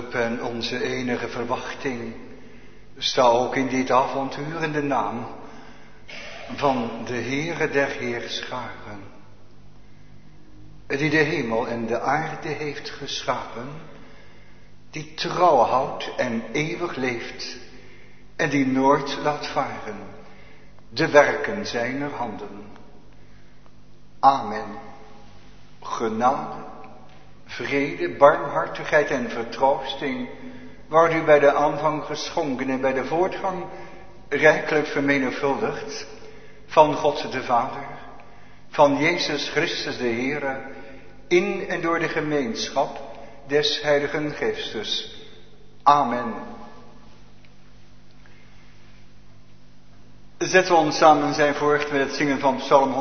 hulp en onze enige verwachting. Sta ook in dit avontuur in de naam van de Heere der Heerscharen, die de hemel en de aarde heeft geschapen, die trouw houdt en eeuwig leeft en die nooit laat varen de werken zijner handen. Amen. Genade, vrede, barmhartigheid en vertroosting wordt u bij de aanvang geschonken en bij de voortgang rijkelijk vermenigvuldigd van God de Vader, van Jezus Christus de Heere, in en door de gemeenschap des Heiligen Geestes. Amen. Zetten we ons samen zijn voort met het zingen van Psalm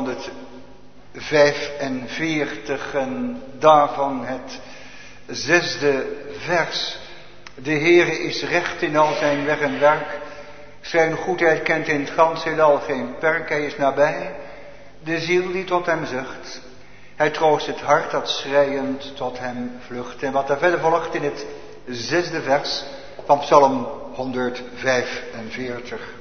145 en daarvan het 6e vers. De Heere is recht in al zijn weg en werk. Zijn goedheid kent in het gans heelal geen perk. Hij is nabij de ziel die tot hem zucht. Hij troost het hart dat schreiend tot hem vlucht. En wat daar verder volgt in het 6e vers van Psalm 145.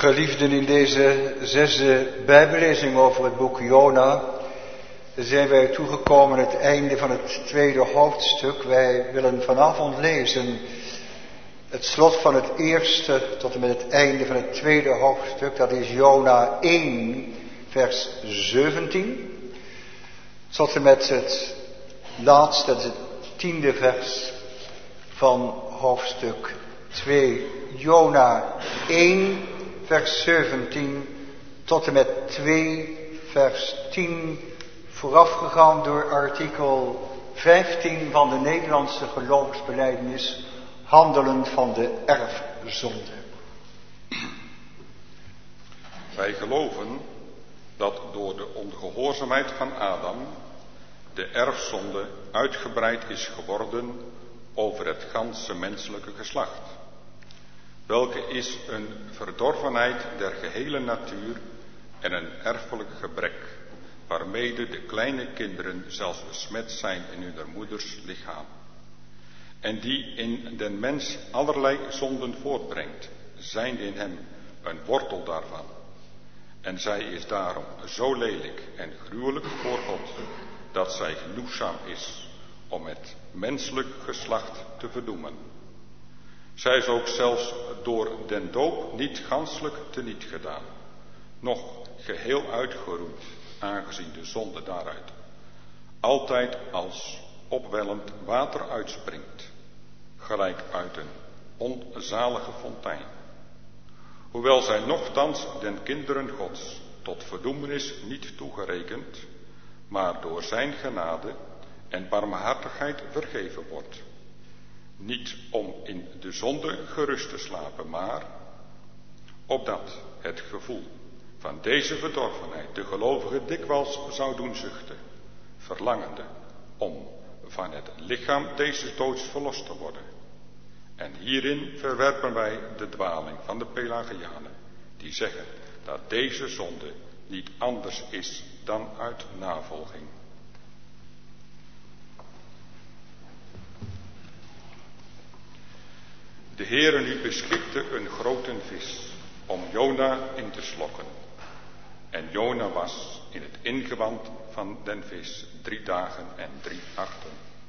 Geliefden, in deze 6e Bijbellezing over het boek Jona zijn wij toegekomen aan het einde van het 2e hoofdstuk. Wij willen vanavond lezen het slot van het 1e tot en met het einde van het 2e hoofdstuk. Dat is Jona 1 vers 17 tot en met het laatste, het 10e vers van hoofdstuk 2. Jona 1 vers 17 tot en met 2 vers 10, voorafgegaan door artikel 15 van de Nederlandse geloofsbelijdenis, handelend van de erfzonde. Wij geloven dat door de ongehoorzaamheid van Adam de erfzonde uitgebreid is geworden over het ganse menselijke geslacht, welke is een verdorvenheid der gehele natuur en een erfelijk gebrek, waarmede de kleine kinderen zelfs besmet zijn in hun moeders lichaam, en die in den mens allerlei zonden voortbrengt, zijnde in hem een wortel daarvan. En zij is daarom zo lelijk en gruwelijk voor God, dat zij genoegzaam is om het menselijk geslacht te verdoemen. Zij is ook zelfs door den doop niet ganselijk teniet gedaan, noch geheel uitgeroeid, aangezien de zonde daaruit altijd als opwellend water uitspringt, gelijk uit een onzalige fontein. Hoewel zij nochtans den kinderen Gods tot verdoemenis niet toegerekend, maar door zijn genade en barmhartigheid vergeven wordt. Niet om in de zonde gerust te slapen, maar opdat het gevoel van deze verdorvenheid de gelovige dikwijls zou doen zuchten, verlangende om van het lichaam deze doods verlost te worden. En hierin verwerpen wij de dwaling van de Pelagianen, die zeggen dat deze zonde niet anders is dan uit navolging. De Heere nu beschikte een grote vis om Jona in te slokken. En Jona was in het ingewand van den vis 3 dagen en 3 nachten.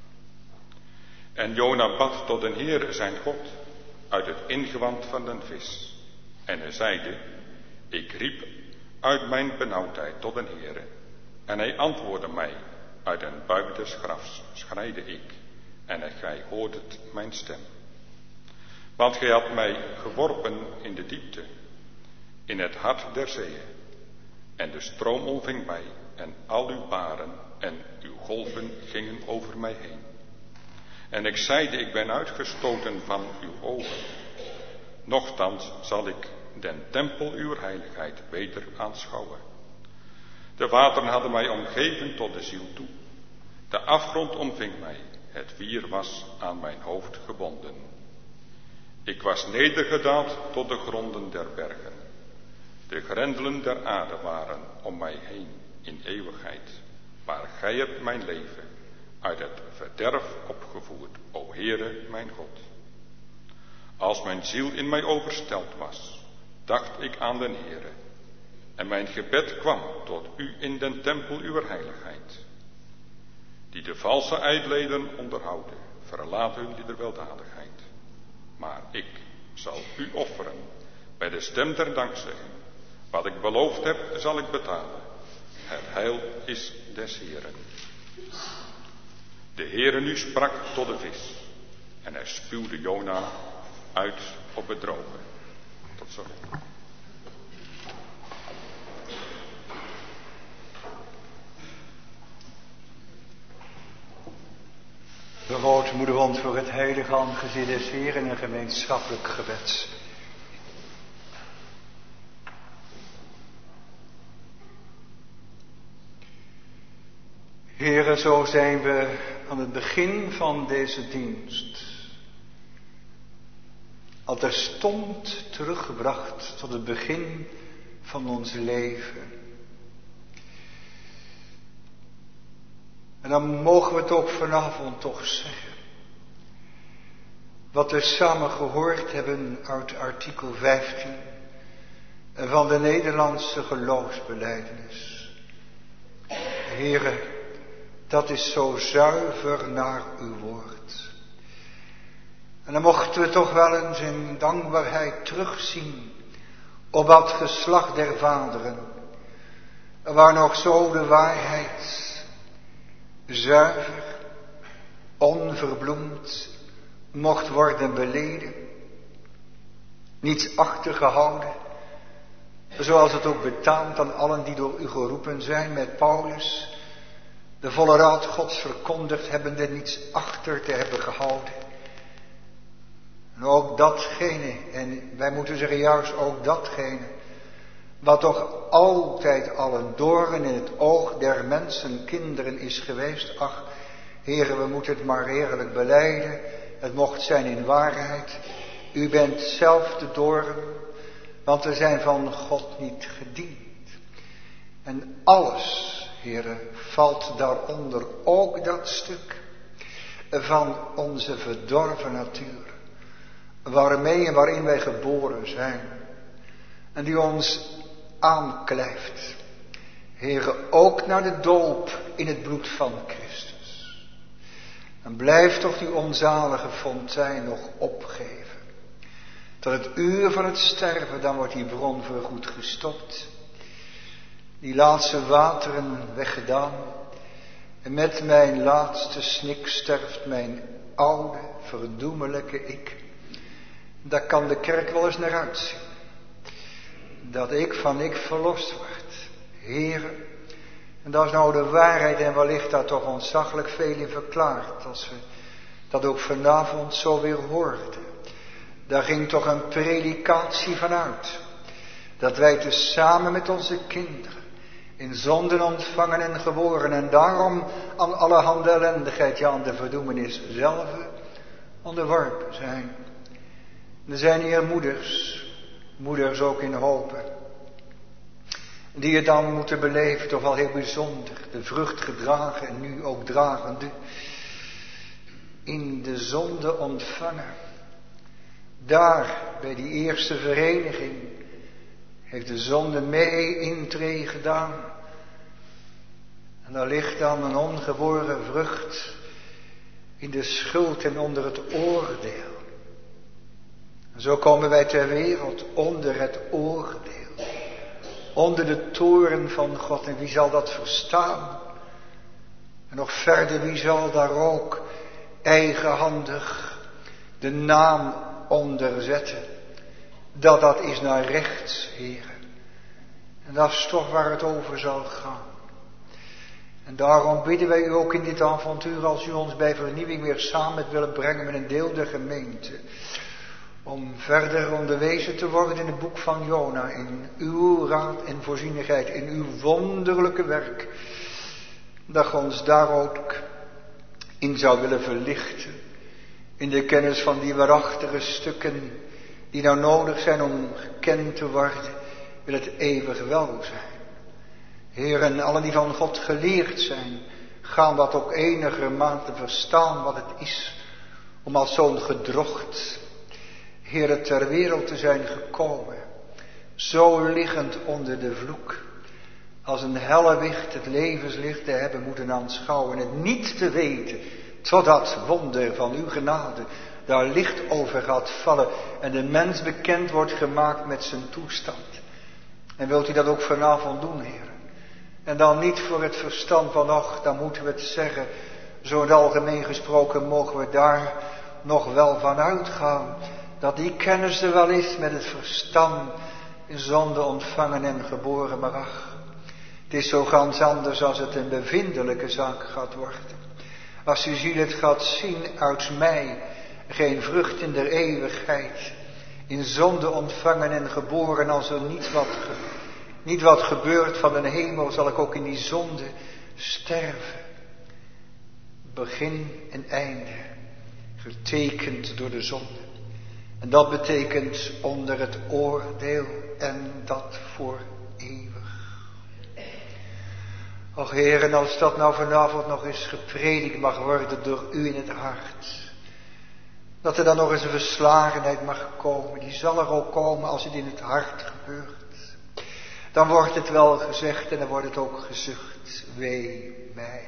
En Jona bad tot den Heere zijn God uit het ingewand van den vis. En hij zeide, ik riep uit mijn benauwdheid tot den Heere. En hij antwoordde mij, uit den buik des grafs schreide ik. En gij hoordet mijn stem. Want gij had mij geworpen in de diepte, in het hart der zeeën. En de stroom omving mij, en al uw baren en uw golven gingen over mij heen. En ik zeide, ik ben uitgestoten van uw ogen. Nochtans zal ik den tempel uw heiligheid weder aanschouwen. De wateren hadden mij omgeven tot de ziel toe. De afgrond omving mij, het wier was aan mijn hoofd gebonden. Ik was nedergedaald tot de gronden der bergen. De grendelen der aarde waren om mij heen in eeuwigheid. Maar gij hebt mijn leven uit het verderf opgevoerd, o Heere mijn God. Als mijn ziel in mij overstelpt was, dacht ik aan den Heere. En mijn gebed kwam tot u in den tempel uwer heiligheid. Die de valse ijdelheden onderhouden, verlaat hun ieder weldadigheid. Maar ik zal u offeren bij de stem der dankzegging. Wat ik beloofd heb, zal ik betalen. Het heil is des Heeren. De Heere nu sprak tot de vis. En hij spuwde Jona uit op het droge. Tot zo. Behoud moeder ons voor het heilige aangezicht des Heeren in een gemeenschappelijk gebed. Heere, zo zijn we aan het begin van deze dienst al terstond teruggebracht tot het begin van ons leven. En dan mogen we het ook vanavond toch zeggen. Wat we samen gehoord hebben uit artikel 15. van de Nederlandse geloofsbelijdenis. Heere, dat is zo zuiver naar uw woord. En dan mochten we toch wel eens in dankbaarheid terugzien op dat geslacht der vaderen, waar nog zo de waarheid zuiver, onverbloemd mocht worden beleden, niets achtergehouden, zoals het ook betaamt aan allen die door u geroepen zijn, met Paulus, de volle raad Gods verkondigd hebbende, niets achter te hebben gehouden. En ook datgene, en wij moeten zeggen juist ook datgene, wat toch altijd al een doorn in het oog der mensen, kinderen is geweest. Ach, Heere, we moeten het maar eerlijk belijden. Het mocht zijn in waarheid. U bent zelf de doorn, want we zijn van God niet gediend. En alles, Heere, valt daaronder, ook dat stuk van onze verdorven natuur, waarmee en waarin wij geboren zijn. En die ons aanklijft, Heere, ook naar de doop in het bloed van Christus. En blijf toch die onzalige fontein nog opgeven. Tot het uur van het sterven, dan wordt die bron voorgoed gestopt. Die laatste wateren weggedaan. En met mijn laatste snik sterft mijn oude, verdoemelijke ik. Daar kan de kerk wel eens naar uitzien. Dat ik van ik verlost word. Heere, en dat is nou de waarheid en wellicht daar toch ontzaglijk veel in verklaard. Als we dat ook vanavond zo weer hoorden. Daar ging toch een predikatie van uit. Dat wij tezamen met onze kinderen in zonden ontvangen en geboren. En daarom aan allerhande ellendigheid, ja aan de verdoemenis zelf onderworpen zijn. Er zijn hier moeders ook in hopen, die het dan moeten beleven, toch wel heel bijzonder, de vrucht gedragen en nu ook dragende, in de zonde ontvangen. Daar, bij die eerste vereniging, heeft de zonde mee intree gedaan. En daar ligt dan een ongeboren vrucht in de schuld en onder het oordeel. En zo komen wij ter wereld onder het oordeel. Onder de toorn van God. En wie zal dat verstaan? En nog verder, wie zal daar ook eigenhandig de naam onder zetten? Dat is naar rechts, Heere. En dat is toch waar het over zal gaan. En daarom bidden wij u ook in dit avontuur, als u ons bij vernieuwing weer samen willen brengen met een deel der gemeente, om verder onderwezen te worden in het boek van Jona, in uw raad en voorzienigheid, in uw wonderlijke werk, dat ge ons daar ook in zou willen verlichten, in de kennis van die waarachtige stukken die nou nodig zijn om gekend te worden, wil het eeuwig welzijn. Heer, en allen die van God geleerd zijn, gaan dat ook enigermate verstaan wat het is om als zo'n gedrocht, Heer, ter wereld te zijn gekomen, zo liggend onder de vloek, als een hellewicht het levenslicht te hebben moeten aanschouwen en het niet te weten, totdat wonder van uw genade daar licht over gaat vallen en de mens bekend wordt gemaakt met zijn toestand. En wilt u dat ook vanavond doen, Heer? En dan niet voor het verstand van, ach, dan moeten we het zeggen, zo in het algemeen gesproken mogen we daar nog wel van uitgaan, dat die kennis er wel is met het verstand in zonde ontvangen en geboren, maar ach, het is zo gans anders als het een bevindelijke zaak gaat worden. Als uw ziel het gaat zien uit mij, geen vrucht in der eeuwigheid, in zonde ontvangen en geboren, als er niet wat gebeurt van de hemel, zal ik ook in die zonde sterven. Begin en einde, getekend door de zonde. En dat betekent onder het oordeel en dat voor eeuwig. Och Heer, en als dat nou vanavond nog eens gepredikt mag worden door u in het hart, dat er dan nog eens een verslagenheid mag komen, die zal er ook komen als het in het hart gebeurt. dan wordt het wel gezegd en dan wordt het ook gezucht. Wee mij.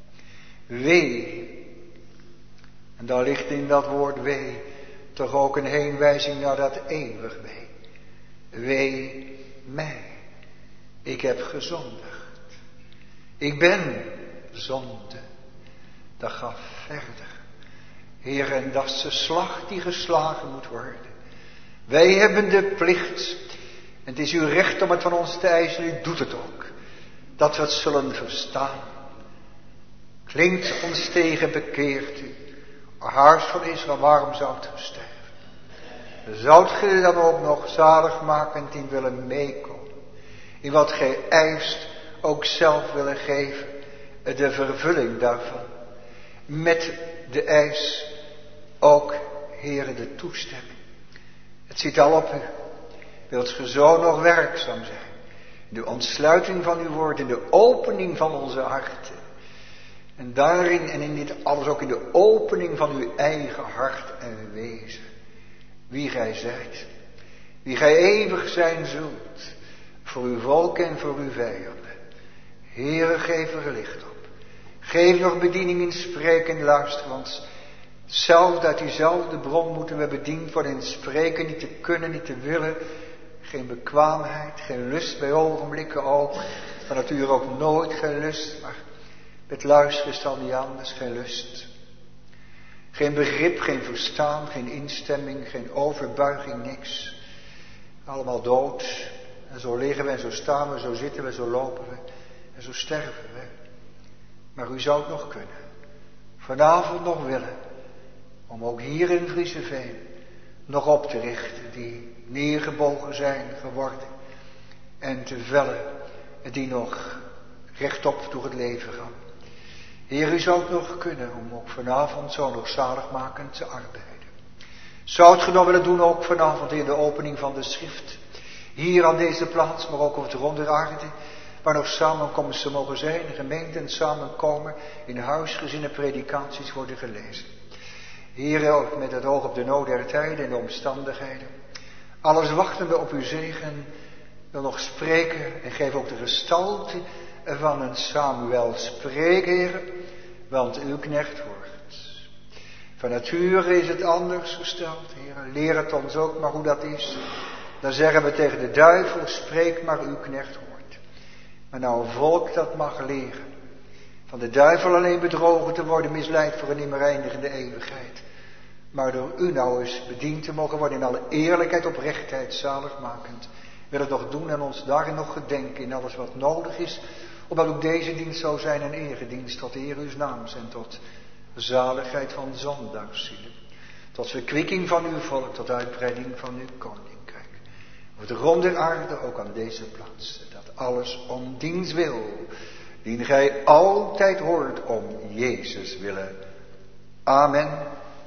Wee. En daar ligt in dat woord wee toch ook een heenwijzing naar dat eeuwig wee. Wee mij. Ik heb gezondigd. Ik ben zonde. Dat gaat verder. Heer, en dat is de slag die geslagen moet worden. Wij hebben de plicht, en het is uw recht om het van ons te eisen, u doet het ook, dat we het zullen verstaan. Klinkt ons tegen, bekeert u, o huis van Israël, waarom zou het sterven? Zoudt gij dan ook nog zaligmakend in willen meekomen, in wat gij eist ook zelf willen geven, de vervulling daarvan, met de eis ook, Heere, de toestemming. Het zit al op u. Wilt ge zo nog werkzaam zijn? De ontsluiting van uw woord, in de opening van onze harten. En daarin en in dit alles ook in de opening van uw eigen hart en wezen. Wie gij zijt. Wie gij eeuwig zijn zult. Voor uw volk en voor uw vijanden. Heere, geef er licht op. Geef nog bediening in spreken en luisteren, want zelfs uit diezelfde bron moeten we bediend worden in spreken, niet te kunnen, niet te willen. Geen bekwaamheid, geen lust bij ogenblikken ook. Van nature ook nooit geen lust, maar met luisteren is het al niet anders, geen lust. Geen begrip, geen verstaan, geen instemming, geen overbuiging, niks. Allemaal dood. En zo liggen we en zo staan we, zo zitten we, zo lopen we en zo sterven we. Maar u zou het nog kunnen. Vanavond nog willen. Om ook hier in Vriezeveen nog op te richten die neergebogen zijn geworden. En te vellen die nog rechtop door het leven gaan. Heer, u zou het nog kunnen om ook vanavond zo nog zaligmakend te arbeiden. Zou het nog willen doen ook vanavond in de opening van de schrift. Hier aan deze plaats, maar ook op het ronde aarde. Waar nog samenkomsten mogen zijn, gemeenten samenkomen, in huisgezinnen predicaties worden gelezen. Heer, ook met het oog op de nood der tijden en de omstandigheden. Alles wachtende op uw zegen, wil nog spreken en geef ook de gestalte van een Samuel. Spreek, Heer, want uw knecht hoort. Van nature is het anders gesteld, Heer. Leer het ons ook maar hoe dat is. Dan zeggen we tegen de duivel, spreek maar uw knecht hoort. Maar nou een volk dat mag leren. Van de duivel alleen bedrogen te worden, misleid voor een nimmer eindigende eeuwigheid. Maar door u nou eens bediend te mogen worden in alle eerlijkheid, oprechtheid, zaligmakend. Wil het nog doen en ons daarin nog gedenken in alles wat nodig is. Opdat ook deze dienst zou zijn een eredienst tot eer uws naams en tot zaligheid van zondagszielen. Tot verkwikking van uw volk, tot uitbreiding van uw koninkrijk. Op de grond der aarde, ook aan deze plaats. Dat alles om diens wil, die gij altijd hoort om Jezus willen. Amen.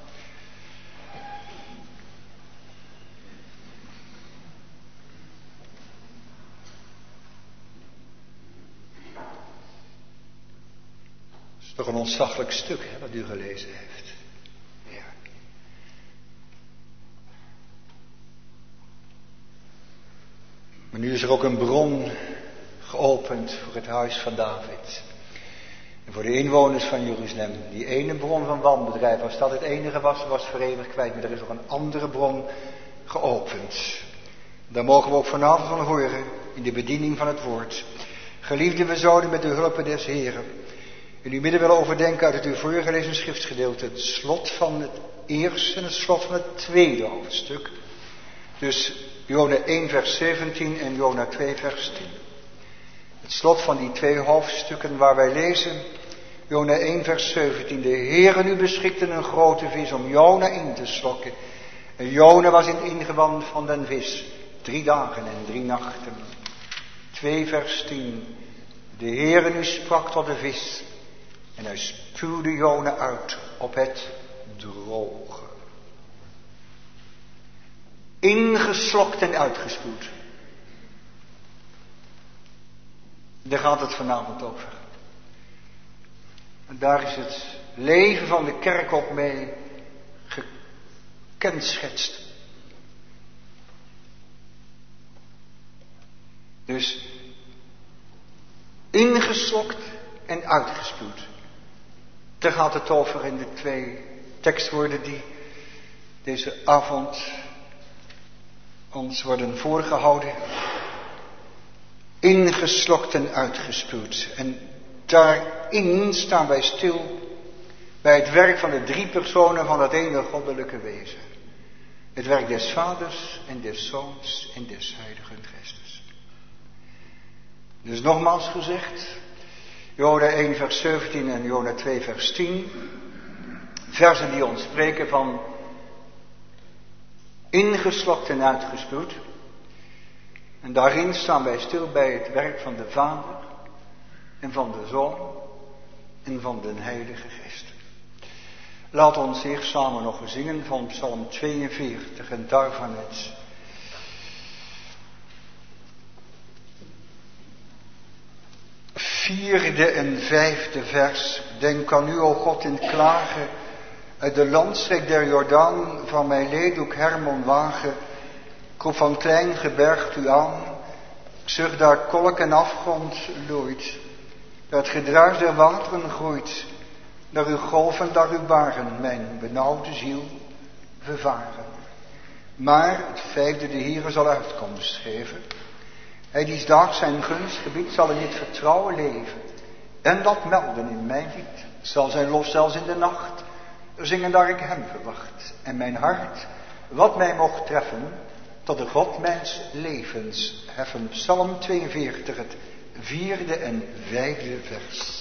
Het is toch een ontzaglijk stuk, hè, wat u gelezen heeft. Ja. Maar nu is er ook een bron geopend voor het huis van David. En voor de inwoners van Jeruzalem. Die ene bron van wanbedrijf, als dat het enige was voor eeuwig kwijt. Maar er is nog een andere bron geopend. Daar mogen we ook vanavond van horen in de bediening van het woord. Geliefden, we zouden met de hulp des Heren in uw midden willen overdenken uit het uw voorgelezen schriftgedeelte. Het slot van het eerste en het slot van het tweede hoofdstuk. Dus Jona 1 vers 17 en Jona 2 vers 10. Het slot van die twee hoofdstukken waar wij lezen. Jona 1 vers 17. De Heere nu beschikte een grote vis om Jona in te slokken. En Jona was in het ingewand van den vis 3 dagen en 3 nachten. 2 vers 10. De Heere nu sprak tot de vis. En hij spuwde Jona uit op het droge. Ingeslokt en uitgespuwd. Daar gaat het vanavond over. En daar is het leven van de kerk ook mee gekenschetst. Dus ingeslokt en uitgespuwd. Daar gaat het over in de 2 tekstwoorden die deze avond ons worden voorgehouden. Ingeslokt en uitgespuwd. En daarin staan wij stil bij het werk van de 3 personen van het ene goddelijke wezen. Het werk des Vaders en des Zoons en des Heiligen Geestes. Dus nogmaals gezegd, Jona 1 vers 17 en Jona 2 vers 10. Versen die ons spreken van ingeslokt en uitgespuwd. En daarin staan wij stil bij het werk van de Vader en van de Zoon en van de Heilige Geest. Laat ons eerst samen nog zingen van Psalm 42 en daarvan het 4e en 5e vers. Denk aan u, o God, in klagen, uit de landstreek der Jordaan, van mijn leeddoek Hermon wagen. Ik roep van klein gebergt u aan, ik zucht daar kolk en afgrond loeit, daar het gedruis der wateren groeit, daar uw golven, daar uw baren, mijn benauwde ziel vervaren. Maar het 5e, de Heere zal uitkomst geven. Hij die daags zijn gunstgebied zal in dit vertrouwen leven. En dat melden in mijn lied, zal zijn lof zelfs in de nacht zingen daar ik hem verwacht. En mijn hart, wat mij mocht treffen, tot de God mijns levens heffen. Psalm 42, het 4e en 5e vers.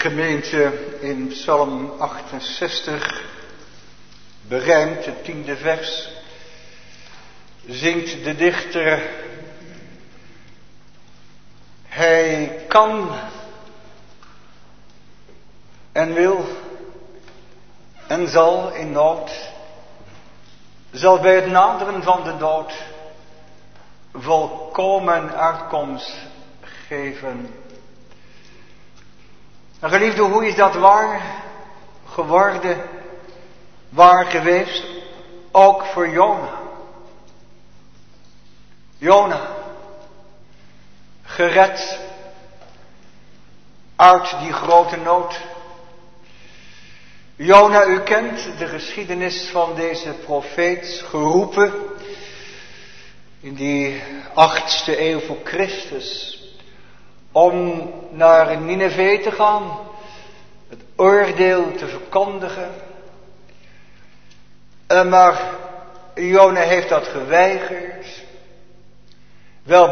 Gemeente, in Psalm 68, berijmd, het 10e vers, zingt de dichter: Hij kan en wil en zal in nood, zal bij het naderen van de dood volkomen uitkomst geven. En geliefde, hoe is dat waar geworden, waar geweest, ook voor Jona? Jona, gered uit die grote nood. Jona, u kent de geschiedenis van deze profeet, geroepen in die 8e eeuw voor Christus, om naar Nineve te gaan, het oordeel te verkondigen. Maar Jona heeft dat geweigerd, wel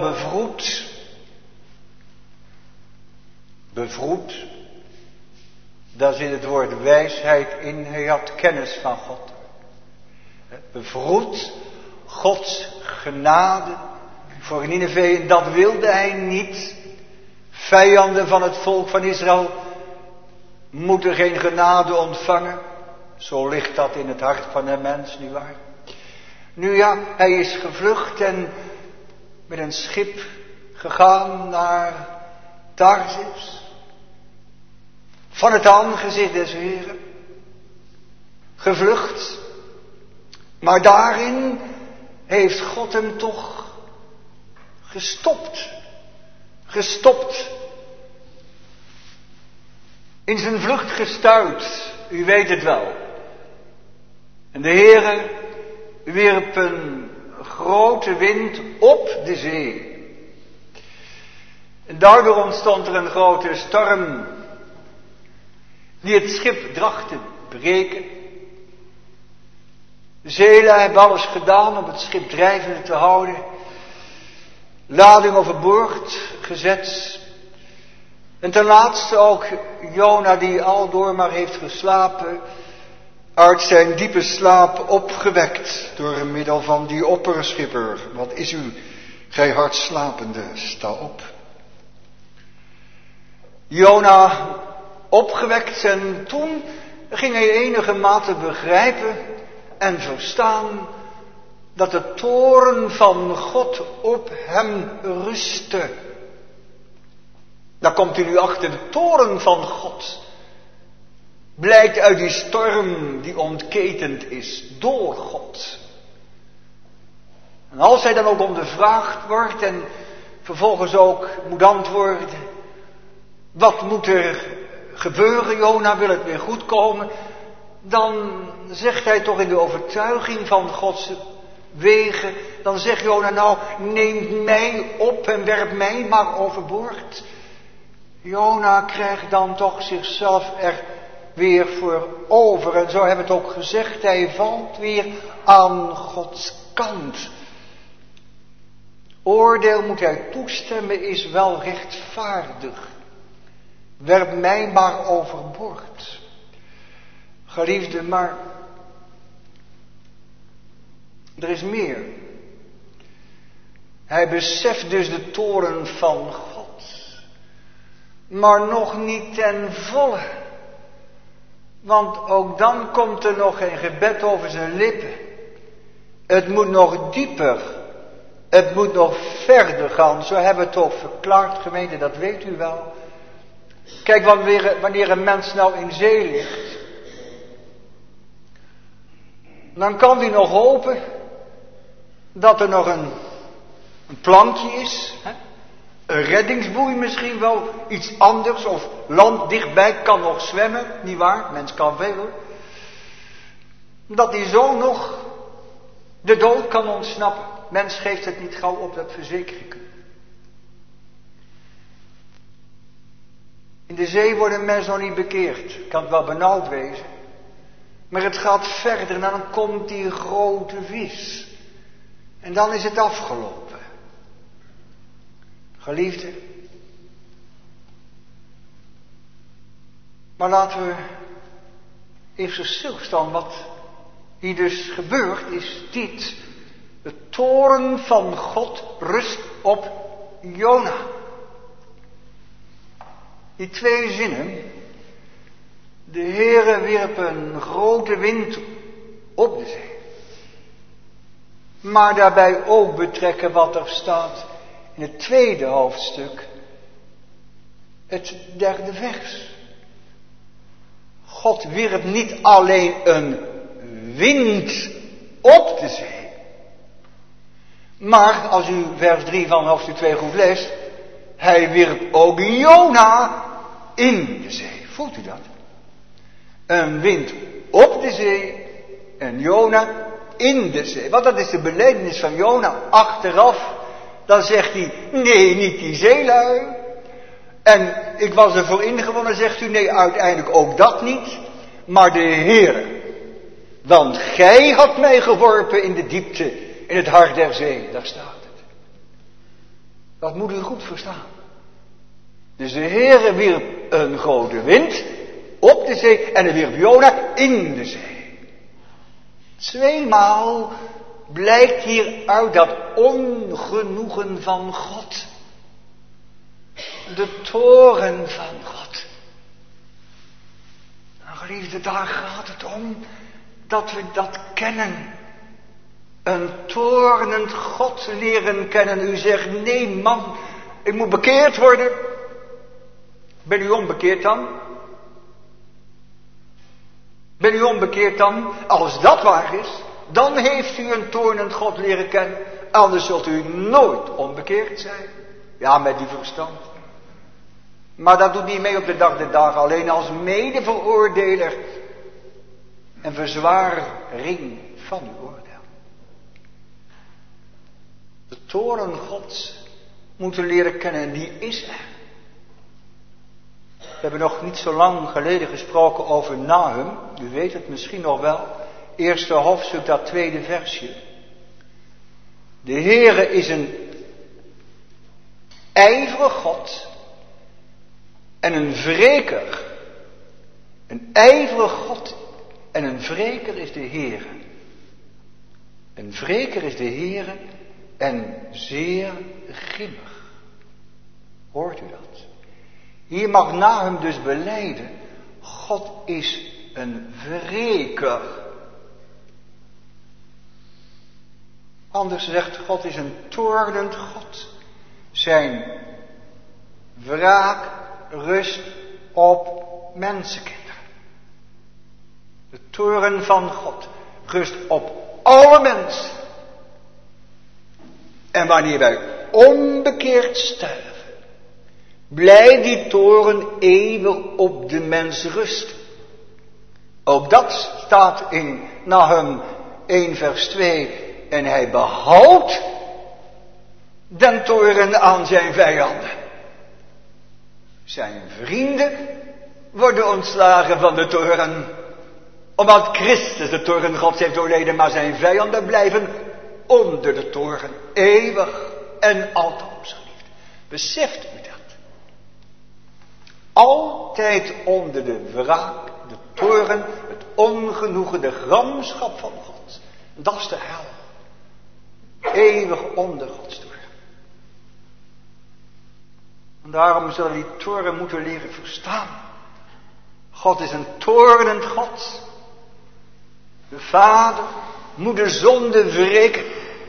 bevroed, daar zit het woord wijsheid in, hij had kennis van God. Bevroed, Gods genade voor Nineve, en dat wilde hij niet. Vijanden van het volk van Israël moeten geen genade ontvangen. Zo ligt dat in het hart van de mens, nietwaar? Nu ja, hij is gevlucht en met een schip gegaan naar Tarsis. Van het aangezicht des Heren. Gevlucht. Maar daarin heeft God hem toch gestopt. In zijn vlucht gestuit. U weet het wel. En de Heere wierp een grote wind op de zee. En daardoor ontstond er een grote storm, die het schip dacht te breken. De zeelui hebben alles gedaan om het schip drijvende te houden. Lading overboord gezet. En ten laatste ook Jona, die aldoor maar heeft geslapen, uit zijn diepe slaap opgewekt door middel van die opperschipper. Wat is u, gij hardslapende, sta op. Jona opgewekt, en toen ging hij enige mate begrijpen en verstaan dat de toorn van God op hem rustte. Daar komt u nu achter, de toorn van God blijkt uit die storm die ontketend is door God. En als hij dan ook ondervraagd wordt en vervolgens ook moet antwoorden: wat moet er gebeuren, Jona, wil het weer goed komen? Dan zegt hij toch in de overtuiging van Gods wegen, dan zegt Jona: nou, neem mij op en werp mij maar overboord. Jona krijgt dan toch zichzelf er weer voor over. En zo hebben we het ook gezegd, hij valt weer aan Gods kant. Oordeel, moet hij toestemmen, is wel rechtvaardig. Werp mij maar overboord. Geliefde, maar er is meer. Hij beseft dus de toorn van God, maar nog niet ten volle. Want ook dan komt er nog geen gebed over zijn lippen. Het moet nog dieper. Het moet nog verder gaan. Zo hebben we het ook verklaard, gemeente, dat weet u wel. Kijk, wanneer een mens nou in zee ligt, dan kan hij nog hopen dat er nog een plankje is. Hè? Een reddingsboei misschien wel, iets anders, of land dichtbij kan nog zwemmen, nietwaar? Mens kan veel hoor. Dat hij zo nog de dood kan ontsnappen. Mens geeft het niet gauw op, dat verzeker ik u. In de zee worden mensen nog niet bekeerd. Kan het wel benauwd wezen. Maar het gaat verder en dan komt die grote vis. En dan is het afgelopen. Geliefde, Maar laten we even stilstaan. Wat hier dus gebeurt is dit. De toorn van God rust op Jona. Die 2 zinnen. De Heere wierp een grote wind op de zee. Maar daarbij ook betrekken wat er staat in het 2e hoofdstuk. Het 3e vers. God wierp niet alleen een wind op de zee. Maar als u vers 3 van hoofdstuk 2 goed leest. Hij wierp ook Jona in de zee. Voelt u dat? Een wind op de zee en Jona in de zee. Want dat is de belijdenis van Jona. Achteraf, dan zegt hij, nee, niet die zeelui. En ik was ervoor ingewonnen, zegt u, nee, uiteindelijk ook dat niet. Maar de Heere. Want gij had mij geworpen in de diepte, in het hart der zee. Daar staat het. Dat moet u goed verstaan. Dus de Heere wierp een grote wind op de zee en hij wierp Jona in de zee. 2 maal blijkt hier uit dat ongenoegen van God. De toorn van God. En geliefde, daar gaat het om dat we dat kennen. Een toornend God leren kennen. U zegt, nee man, ik moet bekeerd worden. Ben u onbekeerd dan? Ben u onbekeerd dan? Als dat waar is, dan heeft u een toornend God leren kennen. Anders zult u nooit onbekeerd zijn. Ja, met die verstand. Maar dat doet niet mee op de dag der dagen. Alleen als medeveroordeler en verzwaring van uw oordeel. De toorn Gods moeten leren kennen en die is er. We hebben nog niet zo lang geleden gesproken over Nahum. U weet het misschien nog wel. 1e hoofdstuk, dat 2e versje. De Heere is een ijverige God en een wreker. Een ijverige God en een wreker is de Heere. Een wreker is de Heere en zeer grimmig. Hoort u dat? Hier mag Nahum dus belijden. God is een wreker. Anders zegt God is een toornend God. Zijn wraak rust op mensenkinderen. De toorn van God rust op alle mensen. En wanneer wij onbekeerd sterven, blijft die toorn eeuwig op de mens rusten. Ook dat staat in Nahum 1 vers 2. En hij behoudt den toorn aan zijn vijanden. Zijn vrienden worden ontslagen van de toorn. Omdat Christus de toorn Gods heeft doorleden. Maar zijn vijanden blijven onder de toorn. Eeuwig en altoos, geliefd. Beseft u dat? Altijd onder de wraak, de toorn, het ongenoegen, de gramschap van God. Dat is de hel. Eeuwig onder Gods toorn. En daarom zullen we die toorn moeten leren verstaan. God is een toornend God. De Vader moet de zonde wreken.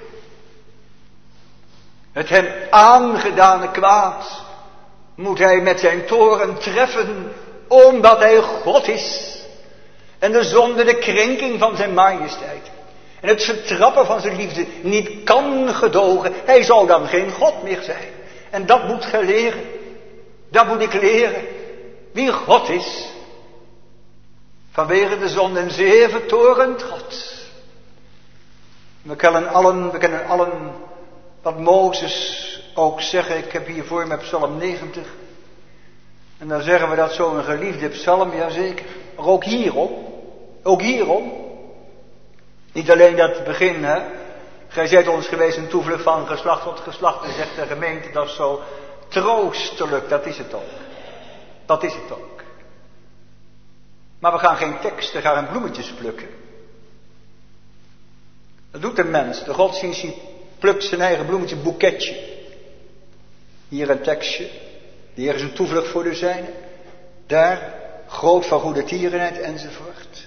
Het hem aangedane kwaad moet hij met zijn toorn treffen, omdat hij God is. En de zonde de krenking van zijn majesteit. En het vertrappen van zijn liefde niet kan gedogen. Hij zal dan geen God meer zijn. En dat moet gij leren. Dat moet ik leren. Wie God is. Vanwege de zonde een zeer vertorend God. We kennen allen wat Mozes ook zeggen. Ik heb hier voor me Psalm 90. En dan zeggen we dat zo'n geliefde psalm, jazeker. Maar ook hierom. Ook hierom. Niet alleen dat begin, hè. Gij zijt ons geweest een toevlucht van geslacht tot geslacht. En zegt de gemeente, dat is zo troostelijk. Dat is het ook. Dat is het ook. Maar we gaan geen teksten, gaan geen bloemetjes plukken. Dat doet een mens. De godsdienst die plukt zijn eigen bloemetje, boeketje. Hier een tekstje. De Heer is een toevlucht voor de zijnen. Daar, groot van goede tierenheid enzovoort.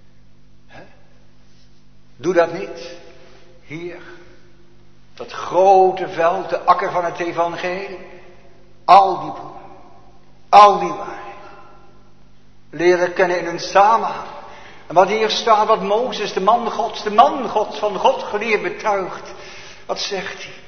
Doe dat niet. Hier. Dat grote veld, de akker van het evangelie. Al die bloemen. Al die waarheid. Leren kennen in hun samenhang. En wat hier staat, wat Mozes, de man Gods van God geleerd betuigt. Wat zegt hij?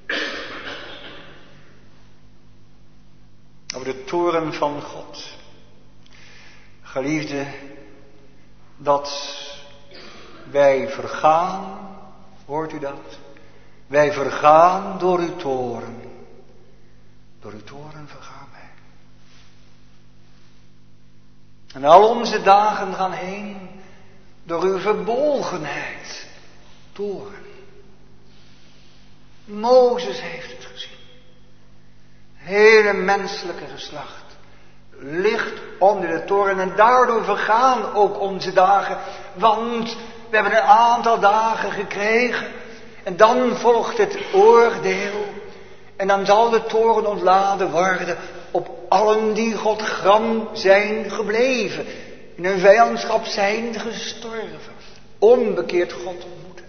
Over de toorn van God. Geliefde, dat wij vergaan, hoort u dat? Wij vergaan door uw toorn. Door uw toorn vergaan wij. En al onze dagen gaan heen door uw verbolgenheid. Toorn. Mozes heeft het gezien. Hele menselijke geslacht ligt onder de toorn en daardoor vergaan ook onze dagen. Want we hebben een aantal dagen gekregen en dan volgt het oordeel. En dan zal de toorn ontladen worden op allen die God gram zijn gebleven. In hun vijandschap zijn gestorven. Onbekeerd God ontmoeten.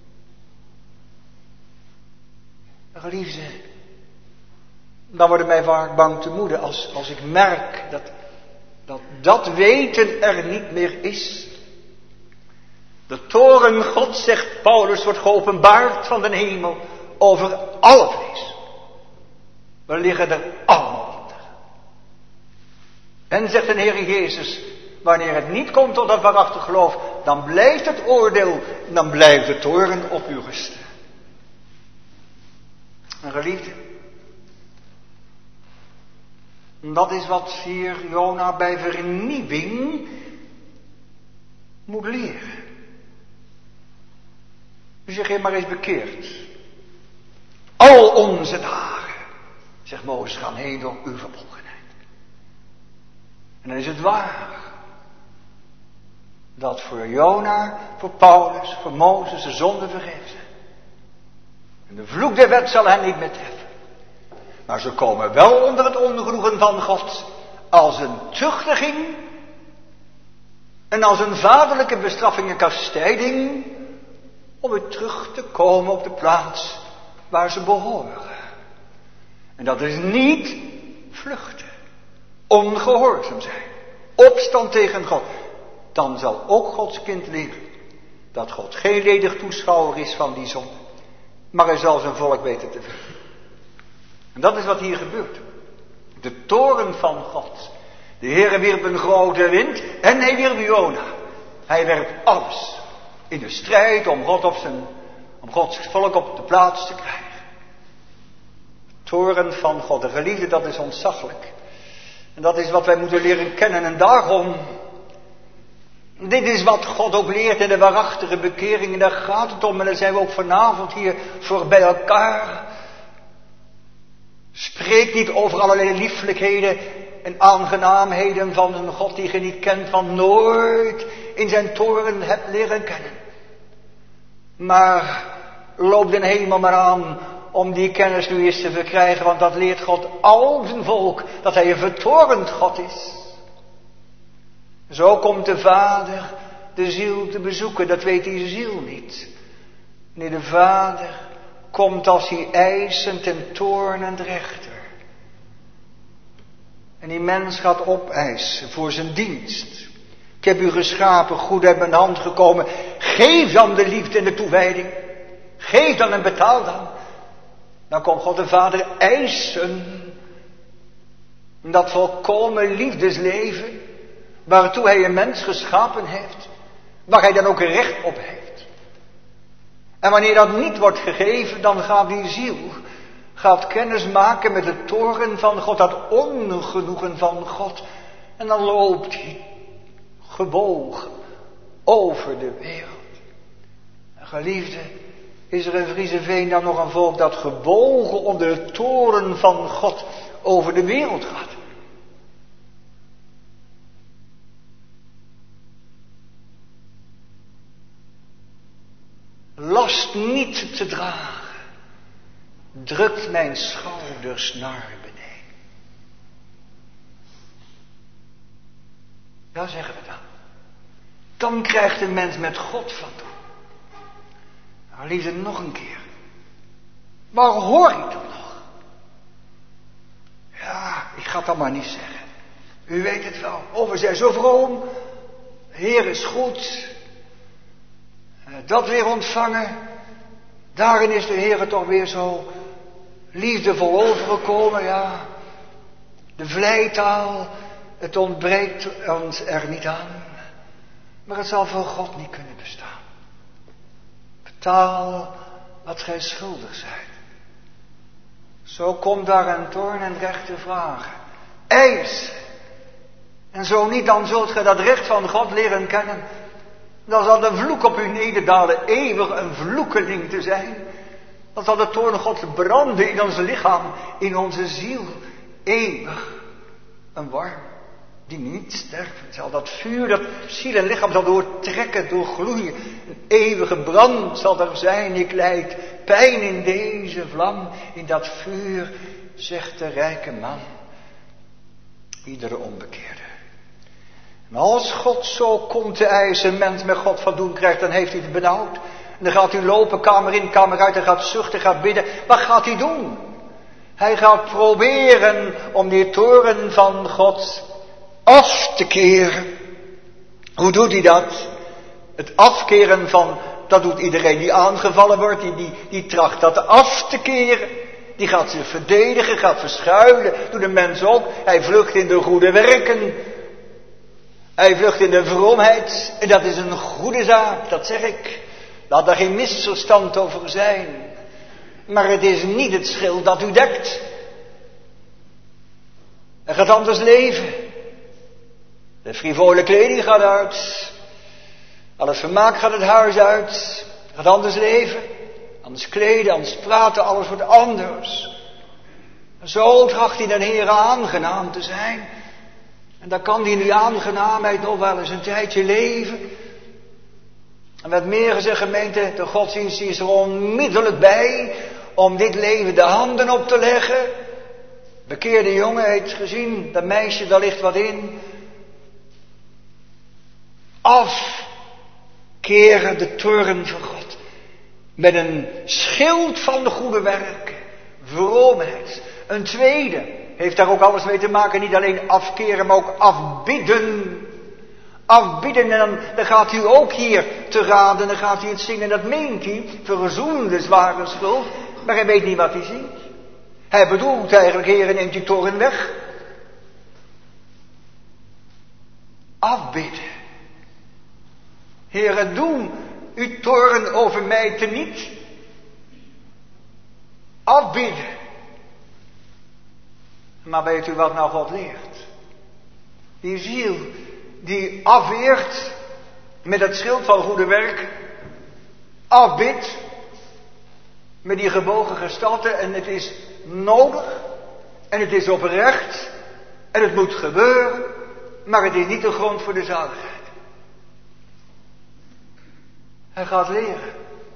Geliefde, dan wordt het mij vaak bang te moede als ik merk dat weten er niet meer is. De toorn God, zegt Paulus, wordt geopenbaard van de hemel over alle vlees. We liggen er allemaal onder. En zegt de Heer Jezus, wanneer het niet komt tot dat waarachtig geloof, dan blijft het oordeel, dan blijft de toorn op u rusten. En geliefde, dat is wat hier Jona bij vernieuwing moet leren. Dus je maar eens bekeerd. Al onze dagen, zegt Mozes, gaan heen door uw verbolgenheid. En dan is het waar dat voor Jona, voor Paulus, voor Mozes de zonde vergeven zijn. En de vloek der wet zal hen niet meer treffen. Maar ze komen wel onder het ongenoegen van God als een tuchtiging en als een vaderlijke bestraffing en kastijding om weer terug te komen op de plaats waar ze behoren. En dat is niet vluchten, ongehoorzaam zijn, opstand tegen God. Dan zal ook Gods kind leren dat God geen ledig toeschouwer is van die zonde, maar hij zal zijn volk weten te vinden. En dat is wat hier gebeurt. De toorn van God. De Heere wierp een grote wind en hij wierp Jona. Hij werpt alles in de strijd om Gods volk op de plaats te krijgen. Toorn van God. De geliefde, dat is ontzaglijk. En dat is wat wij moeten leren kennen. En daarom, dit is wat God ook leert in de waarachtige bekering. En daar gaat het om. En daar zijn we ook vanavond hier voor bij elkaar. Spreek niet over allerlei lieflijkheden en aangenaamheden van een God die je niet kent, van nooit in zijn toren hebt leren kennen. Maar loop de hemel maar aan om die kennis nu eens te verkrijgen, want dat leert God al zijn volk, dat hij een vertorend God is. Zo komt de Vader de ziel te bezoeken, dat weet die ziel niet. Nee, de Vader komt als hij eisend en toornend rechter. En die mens gaat opeisen voor zijn dienst. Ik heb u geschapen, goed uit mijn hand gekomen. Geef dan de liefde en de toewijding. Geef dan en betaal dan. Dan komt God de Vader eisen. Dat volkomen liefdesleven, waartoe hij een mens geschapen heeft. Waar hij dan ook recht op heeft. En wanneer dat niet wordt gegeven, dan gaat die ziel kennis maken met de toorn van God, dat ongenoegen van God. En dan loopt hij gebogen over de wereld. En geliefde, is er in Frieseveen dan nog een volk dat gebogen onder de toorn van God over de wereld gaat? last niet te dragen, drukt mijn schouders naar beneden. Ja, zeggen we dan. Dan krijgt een mens met God van doen. Nou, liefde, nog een keer. Maar hoor ik dan nog? Ja, ik ga het dan maar niet zeggen. U weet het wel. Oh, we zijn zo vroom. De Heer is goed. Dat weer ontvangen. Daarin is de Heer toch weer zo liefdevol overgekomen, ja. De vleitaal, het ontbreekt ons er niet aan. Maar het zal voor God niet kunnen bestaan. Betaal wat gij schuldig zijt. Zo komt daar een toorn en recht te vragen. Eis. En zo niet, dan zult gij dat recht van God leren kennen. Dan zal de vloek op u nederdalen, eeuwig een vloekeling te zijn. Dan zal de toorn Gods branden in ons lichaam, in onze ziel, eeuwig een warm die niet sterven zal. Dat vuur dat ziel en lichaam zal doortrekken, doorgloeien. Een eeuwige brand zal er zijn. Ik lijd pijn in deze vlam, in dat vuur, zegt de rijke man. Iedere onbekeerde. En als God zo komt te eisen, mens met God van doen krijgt, dan heeft hij het benauwd. En dan gaat hij lopen, kamer in, kamer uit, hij gaat zuchten, gaat bidden. Wat gaat hij doen? Hij gaat proberen om die toorn van God af te keren. Hoe doet hij dat? Het afkeren van, dat doet iedereen die aangevallen wordt, die tracht dat af te keren. Die gaat zich verdedigen, gaat verschuilen, doet de mens ook. Hij vlucht in de goede werken. Hij vlucht in de vroomheid. En dat is een goede zaak, dat zeg ik. Laat daar geen misverstand over zijn. Maar het is niet het schild dat u dekt. Hij gaat anders leven. De frivole kleding gaat uit. Alles vermaak gaat het huis uit. Hij gaat anders leven. Anders kleden, anders praten, alles wordt anders. Zo tracht hij de Heer aangenaam te zijn. En dan kan die aangenaamheid nog wel eens een tijdje leven. En met meer gezegd, gemeente, de godsdienst is er onmiddellijk bij om dit leven de handen op te leggen. Bekeerde jongen heeft gezien, dat meisje, daar ligt wat in. Afkeren de toorn van God. Met een schild van de goede werken. Vroomheid. Een tweede heeft daar ook alles mee te maken. Niet alleen afkeren, maar ook afbidden. Afbidden, en dan gaat u ook hier te raden. Dan gaat hij het zingen, dat meent hij. Verzoen de zware schuld. Maar hij weet niet wat hij zingt. Hij bedoelt eigenlijk, Heer, neemt die toorn weg. Afbidden. Heer, doe uw toorn over mij teniet. Afbidden. Maar weet u wat nou God leert? Die ziel die afweert met het schild van goede werk, afbidt met die gebogen gestalte, en het is nodig en het is oprecht en het moet gebeuren, maar het is niet de grond voor de zaligheid. Hij gaat leren.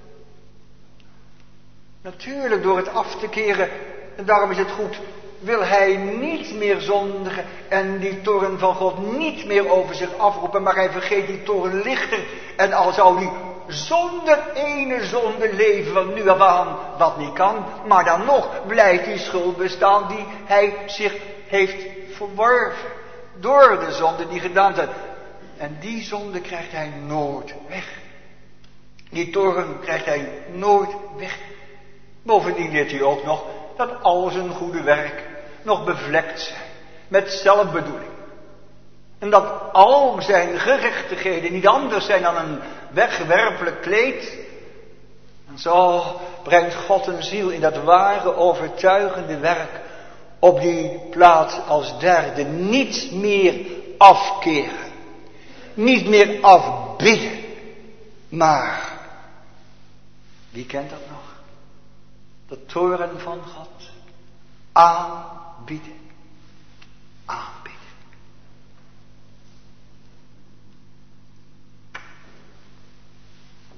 Natuurlijk door het af te keren, en daarom is het goed, wil hij niet meer zondigen en die toorn van God niet meer over zich afroepen, maar hij vergeet die toorn lichter. En al zou hij zonder ene zonde leven van nu af aan, wat niet kan, maar dan nog blijft die schuld bestaan die hij zich heeft verworven door de zonde die gedaan zijn. En die zonde krijgt hij nooit weg. Die toorn krijgt hij nooit weg. Bovendien weet hij ook nog dat al zijn goede werk nog bevlekt zijn met zelfbedoeling. En dat al zijn gerechtigheden niet anders zijn dan een wegwerpelijk kleed. En zo brengt God een ziel in dat ware overtuigende werk op die plaats als derde. Niet meer afkeren. Niet meer afbidden. Maar, wie kent dat nog? De toorn van God. Aanbieden. Aanbieden.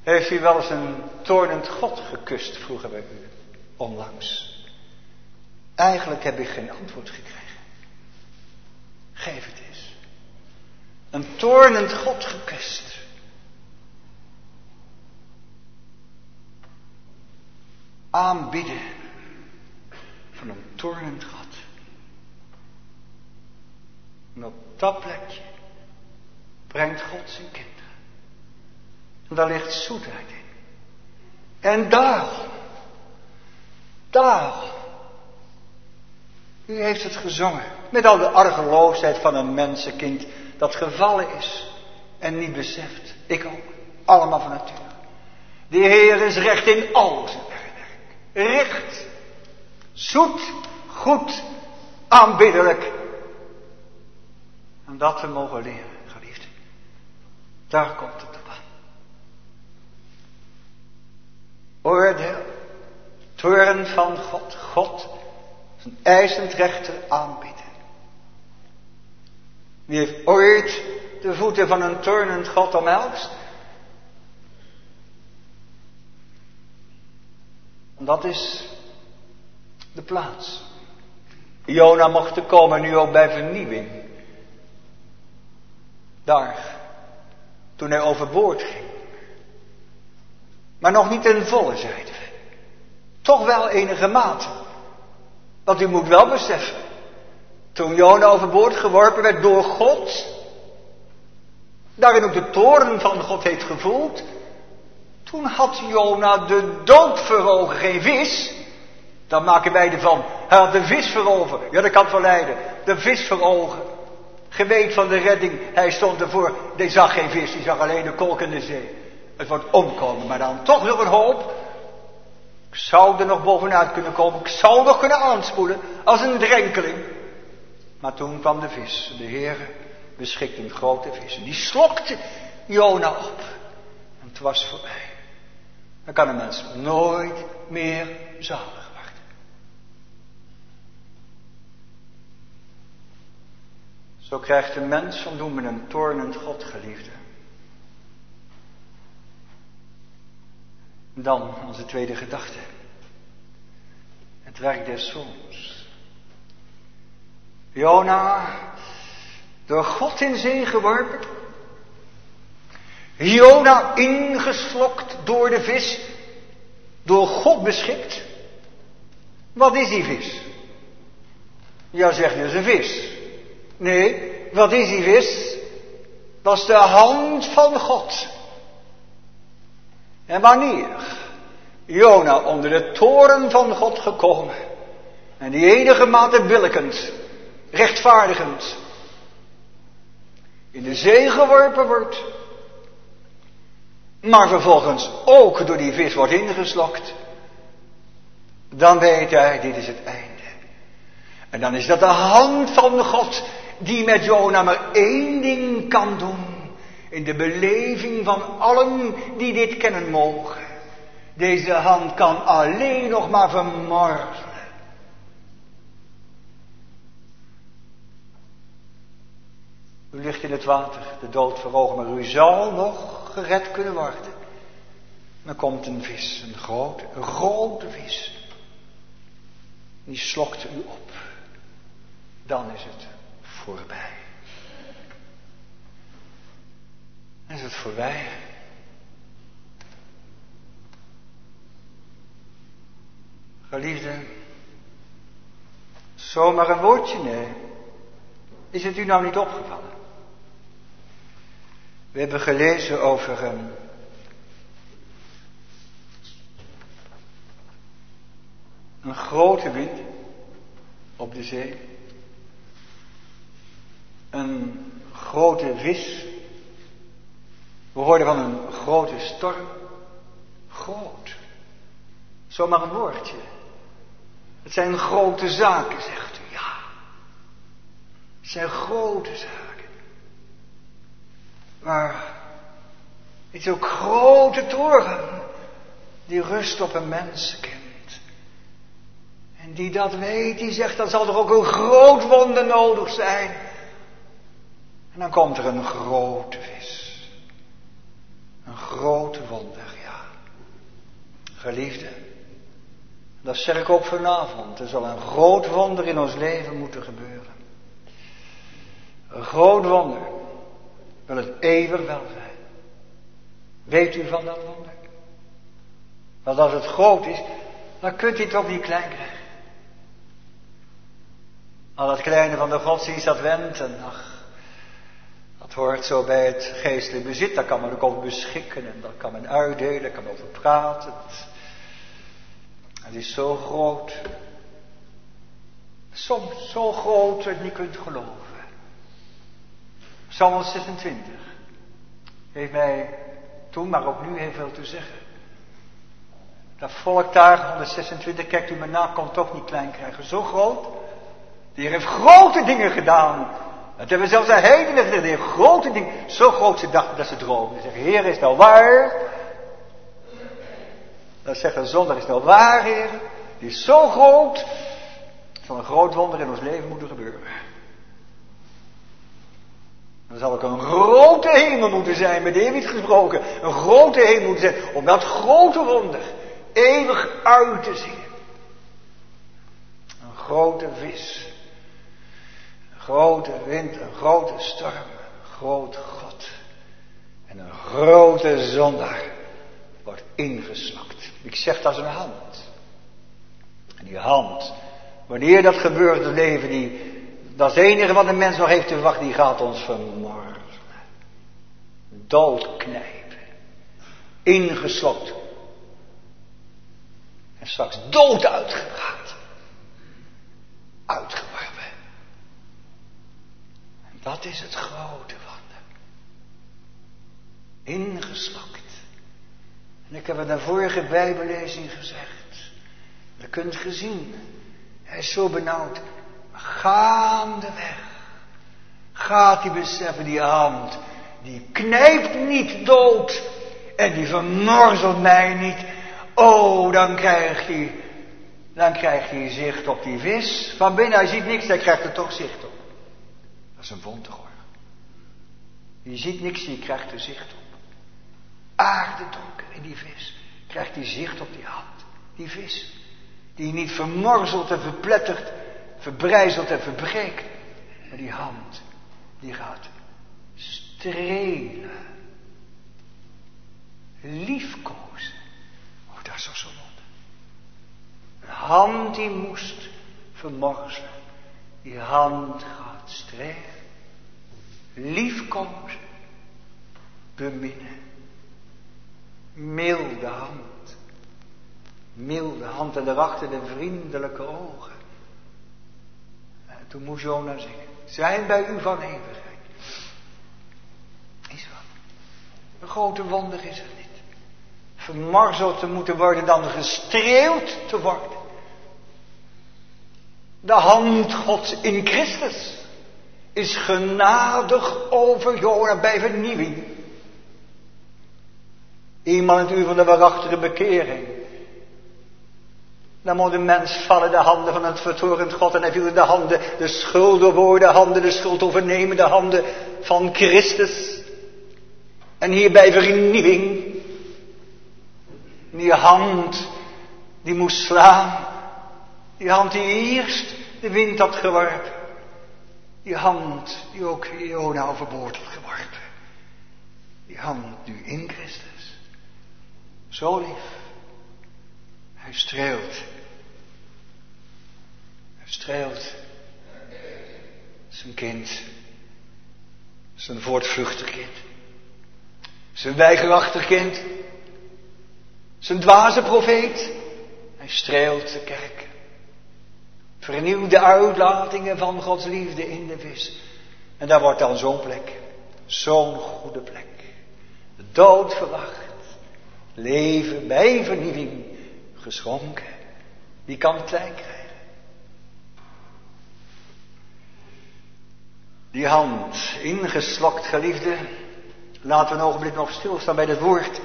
Heeft u wel eens een toornend God gekust, vroegen wij u onlangs. Eigenlijk heb ik geen antwoord gekregen. Geef het eens. Een toornend God gekust. Aanbieden van een toornend God. En op dat plekje brengt God zijn kinderen. En daar ligt zoetheid in. En daarom. U heeft het gezongen. Met al de argeloosheid van een mensenkind dat gevallen is en niet beseft. Ik ook. Allemaal van nature. De Heer is recht in al zijn werk. Recht. Zoet. Goed. Aanbiddelijk. En dat we mogen leren, geliefde. Daar komt het op aan. Oordeel. Toorn van God. God. Zijn eisend rechter aanbieden. Wie heeft ooit de voeten van een toornend God omhelst? Dat is de plaats. Jona mocht er komen, nu ook bij vernieuwing. Daar, toen hij overboord ging. Maar nog niet ten volle, zeiden we. Toch wel enige mate. Want u moet wel beseffen. Toen Jona overboord geworpen werd door God. Daarin ook de toorn van God heeft gevoeld. Toen had Jona de dood voor ogen, geen vis. Dan maken wij ervan. Hij had de vis voor ogen. Ja, dat kan verleiden. De vis voor ogen. Geweet van de redding. Hij stond ervoor. Hij zag geen vis. Hij zag alleen de kolkende zee. Het wordt omkomen. Maar dan toch nog een hoop. Ik zou er nog bovenuit kunnen komen. Ik zou nog kunnen aanspoelen. Als een drenkeling. Maar toen kwam de vis. De Heere beschikte een grote vis. En die slokte Jona op. En het was voorbij. Dan kan een mens nooit meer zalig worden. Zo krijgt de mens van doen met een toornend God, geliefde. En dan onze tweede gedachte. Het werk des zoons. Jona, door God in zee geworpen. Jona ingeslokt door de vis. Door God beschikt. Wat is die vis? Ja, zeg je, dat is een vis. Nee, wat is die vis? Dat is de hand van God. En wanneer Jona onder de toorn van God gekomen. En die enige mate billijkend, rechtvaardigend. In de zee geworpen wordt. Maar vervolgens ook door die vis wordt ingeslokt. Dan weet hij, dit is het einde. En dan is dat de hand van God die met Jona maar één ding kan doen. In de beleving van allen die dit kennen mogen. Deze hand kan alleen nog maar vermorzelen. U ligt in het water, de dood voor ogen, maar u zal nog gered kunnen worden. Dan komt een vis, een grote vis. Die slokt u op. Dan is het voorbij. Dan is het voorbij. Geliefde, zomaar een woordje, nee. Is het u nou niet opgevallen? We hebben gelezen over een grote wind op de zee. Een grote vis. We hoorden van een grote storm. Groot. Zomaar een woordje. Het zijn grote zaken, zegt u. Ja. Het zijn grote zaken. Maar het is ook grote toorn die rust op een mensenkind. En die dat weet, die zegt, dan zal er ook een groot wonder nodig zijn. En dan komt er een grote vis. Een grote wonder, ja. Geliefde, dat zeg ik ook vanavond. Er zal een groot wonder in ons leven moeten gebeuren. Een groot wonder. Wil het eeuwig welzijn. Weet u van dat wonder? Want als het groot is, dan kunt u het ook niet klein krijgen. Al het kleine van de godsdienst, dat wendt en ach, dat hoort zo bij het geestelijk bezit. Daar kan men ook over beschikken en daar kan men uitdelen, daar kan men over praten. Het is zo groot. Soms zo groot dat je het niet kunt geloven. Psalm 26 heeft mij toen, maar ook nu heel veel te zeggen. Dat volk daar, 126, kijkt u me na, kon toch niet klein krijgen. Zo groot. Die heeft grote dingen gedaan. Dat hebben zelfs de heidenen gezegd. Die heeft grote dingen. Zo groot ze dachten dat ze droomden. Ze zeggen, Heer, is nou waar? Dat zegt een zondag, is nou waar, Heer? Die is zo groot. Er zal een groot wonder in ons leven moeten gebeuren. Dan zal ook een grote hemel moeten zijn, met David gesproken. Een grote hemel moeten zijn, om dat grote wonder eeuwig uit te zien. Een grote vis. Een grote wind, een grote storm. Een groot God. En een grote zondaar wordt ingeslakt. Ik zeg dat is een hand. En die hand, wanneer dat gebeurt in het leven, dat is het enige wat de mens nog heeft te verwachten, die gaat ons vermoorden. Doodknijpen. Ingeslokt. En straks dood uitgebraakt. Uitgeworpen. En dat is het grote wonder. Ingeslokt. En ik heb het in de vorige Bijbellezing gezegd. Je kunt gezien. Hij is zo benauwd. Gaandeweg gaat hij beseffen, die hand, die knijpt niet dood en die vermorzelt mij niet. Oh, dan krijgt hij zicht op die vis. Van binnen, hij ziet niks, hij krijgt er toch zicht op. Dat is een wonder hoor. Je ziet niks, je krijgt er zicht op. Aardedonker in die vis, krijgt hij zicht op die hand. Die vis, die niet vermorzelt en verplettert, verbrijzelt en verbreekt. Maar die hand, die gaat strelen. Liefkozen. Oh, dat is toch zo wonder. Een hand die moest vermorzelen. Die hand gaat strelen. Liefkozen. Beminnen. Milde hand. Milde hand en daarachter de vriendelijke ogen. En toen moest Jona zingen. Zijn bij u van eeuwigheid. Is wat. Een grote wonder is het niet. Vermorzeld te moeten worden dan gestreeld te worden. De hand Gods in Christus is genadig over Jona bij vernieuwing. Iemand in het uur van de waarachtige bekering. Dan moet de mens vallen de handen van het vertorend God. En hij viel in de handen, de schuldenwoorde handen, de schuldovernemende handen van Christus. En hierbij vernieuwing. Die hand die moest slaan. Die hand die eerst de wind had geworpen. Die hand die ook Jona overboord had geworpen. Die hand nu in Christus. Zo lief. Hij streelt. Hij streelt zijn kind. Zijn voortvluchtig kind. Zijn weigerachtig kind. Zijn dwaze profeet. Hij streelt de kerk. Vernieuwt de uitlatingen van Gods liefde in de vis. En daar wordt dan zo'n plek. Zo'n goede plek. De dood verwacht. Leven bij vernieuwing geschonken. Die kan het klein krijgen. Die hand, ingeslokt geliefde. Laten we een ogenblik nog stilstaan bij het woord.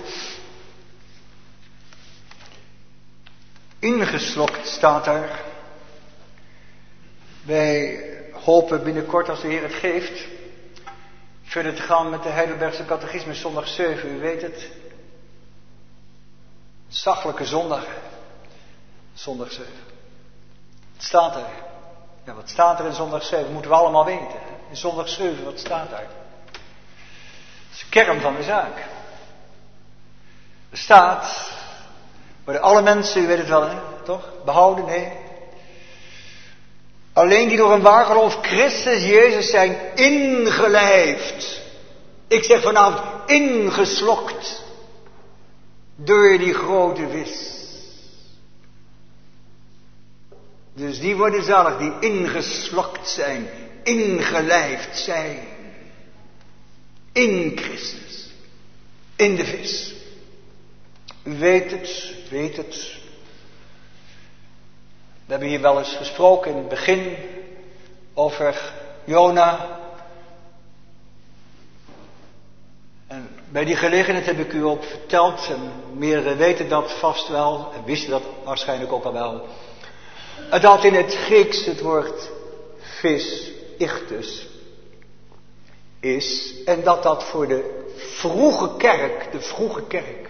Ingeslokt staat er. Wij hopen binnenkort, als de Heer het geeft, verder te gaan met de Heidelbergse Catechismus zondag 7, u weet het. Zachtelijke zondag. Zondag 7. Wat staat er? Ja, wat staat er in zondag 7? Moeten we allemaal weten. In zondag 7, wat staat daar? Dat is de kern van de zaak. Er staat, worden alle mensen, u weet het wel, hè, toch? Behouden? Nee. Alleen die door een waar geloof Christus Jezus zijn ingelijfd. Ik zeg vanavond ingeslokt. Door die grote vis. Dus die worden zalig die ingeslokt zijn. Ingelijfd zijn. In Christus. In de vis. U weet het. We hebben hier wel eens gesproken in het begin over Jona. En bij die gelegenheid heb ik u ook verteld, en meerdere weten dat vast wel, en wisten dat waarschijnlijk ook al wel. Dat in het Grieks het woord vis, ichthus, is. En dat voor de vroege kerk,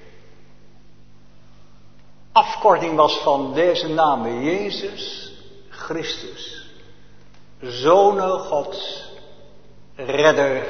afkorting was van deze namen: Jezus Christus, Zoon Gods, Redder.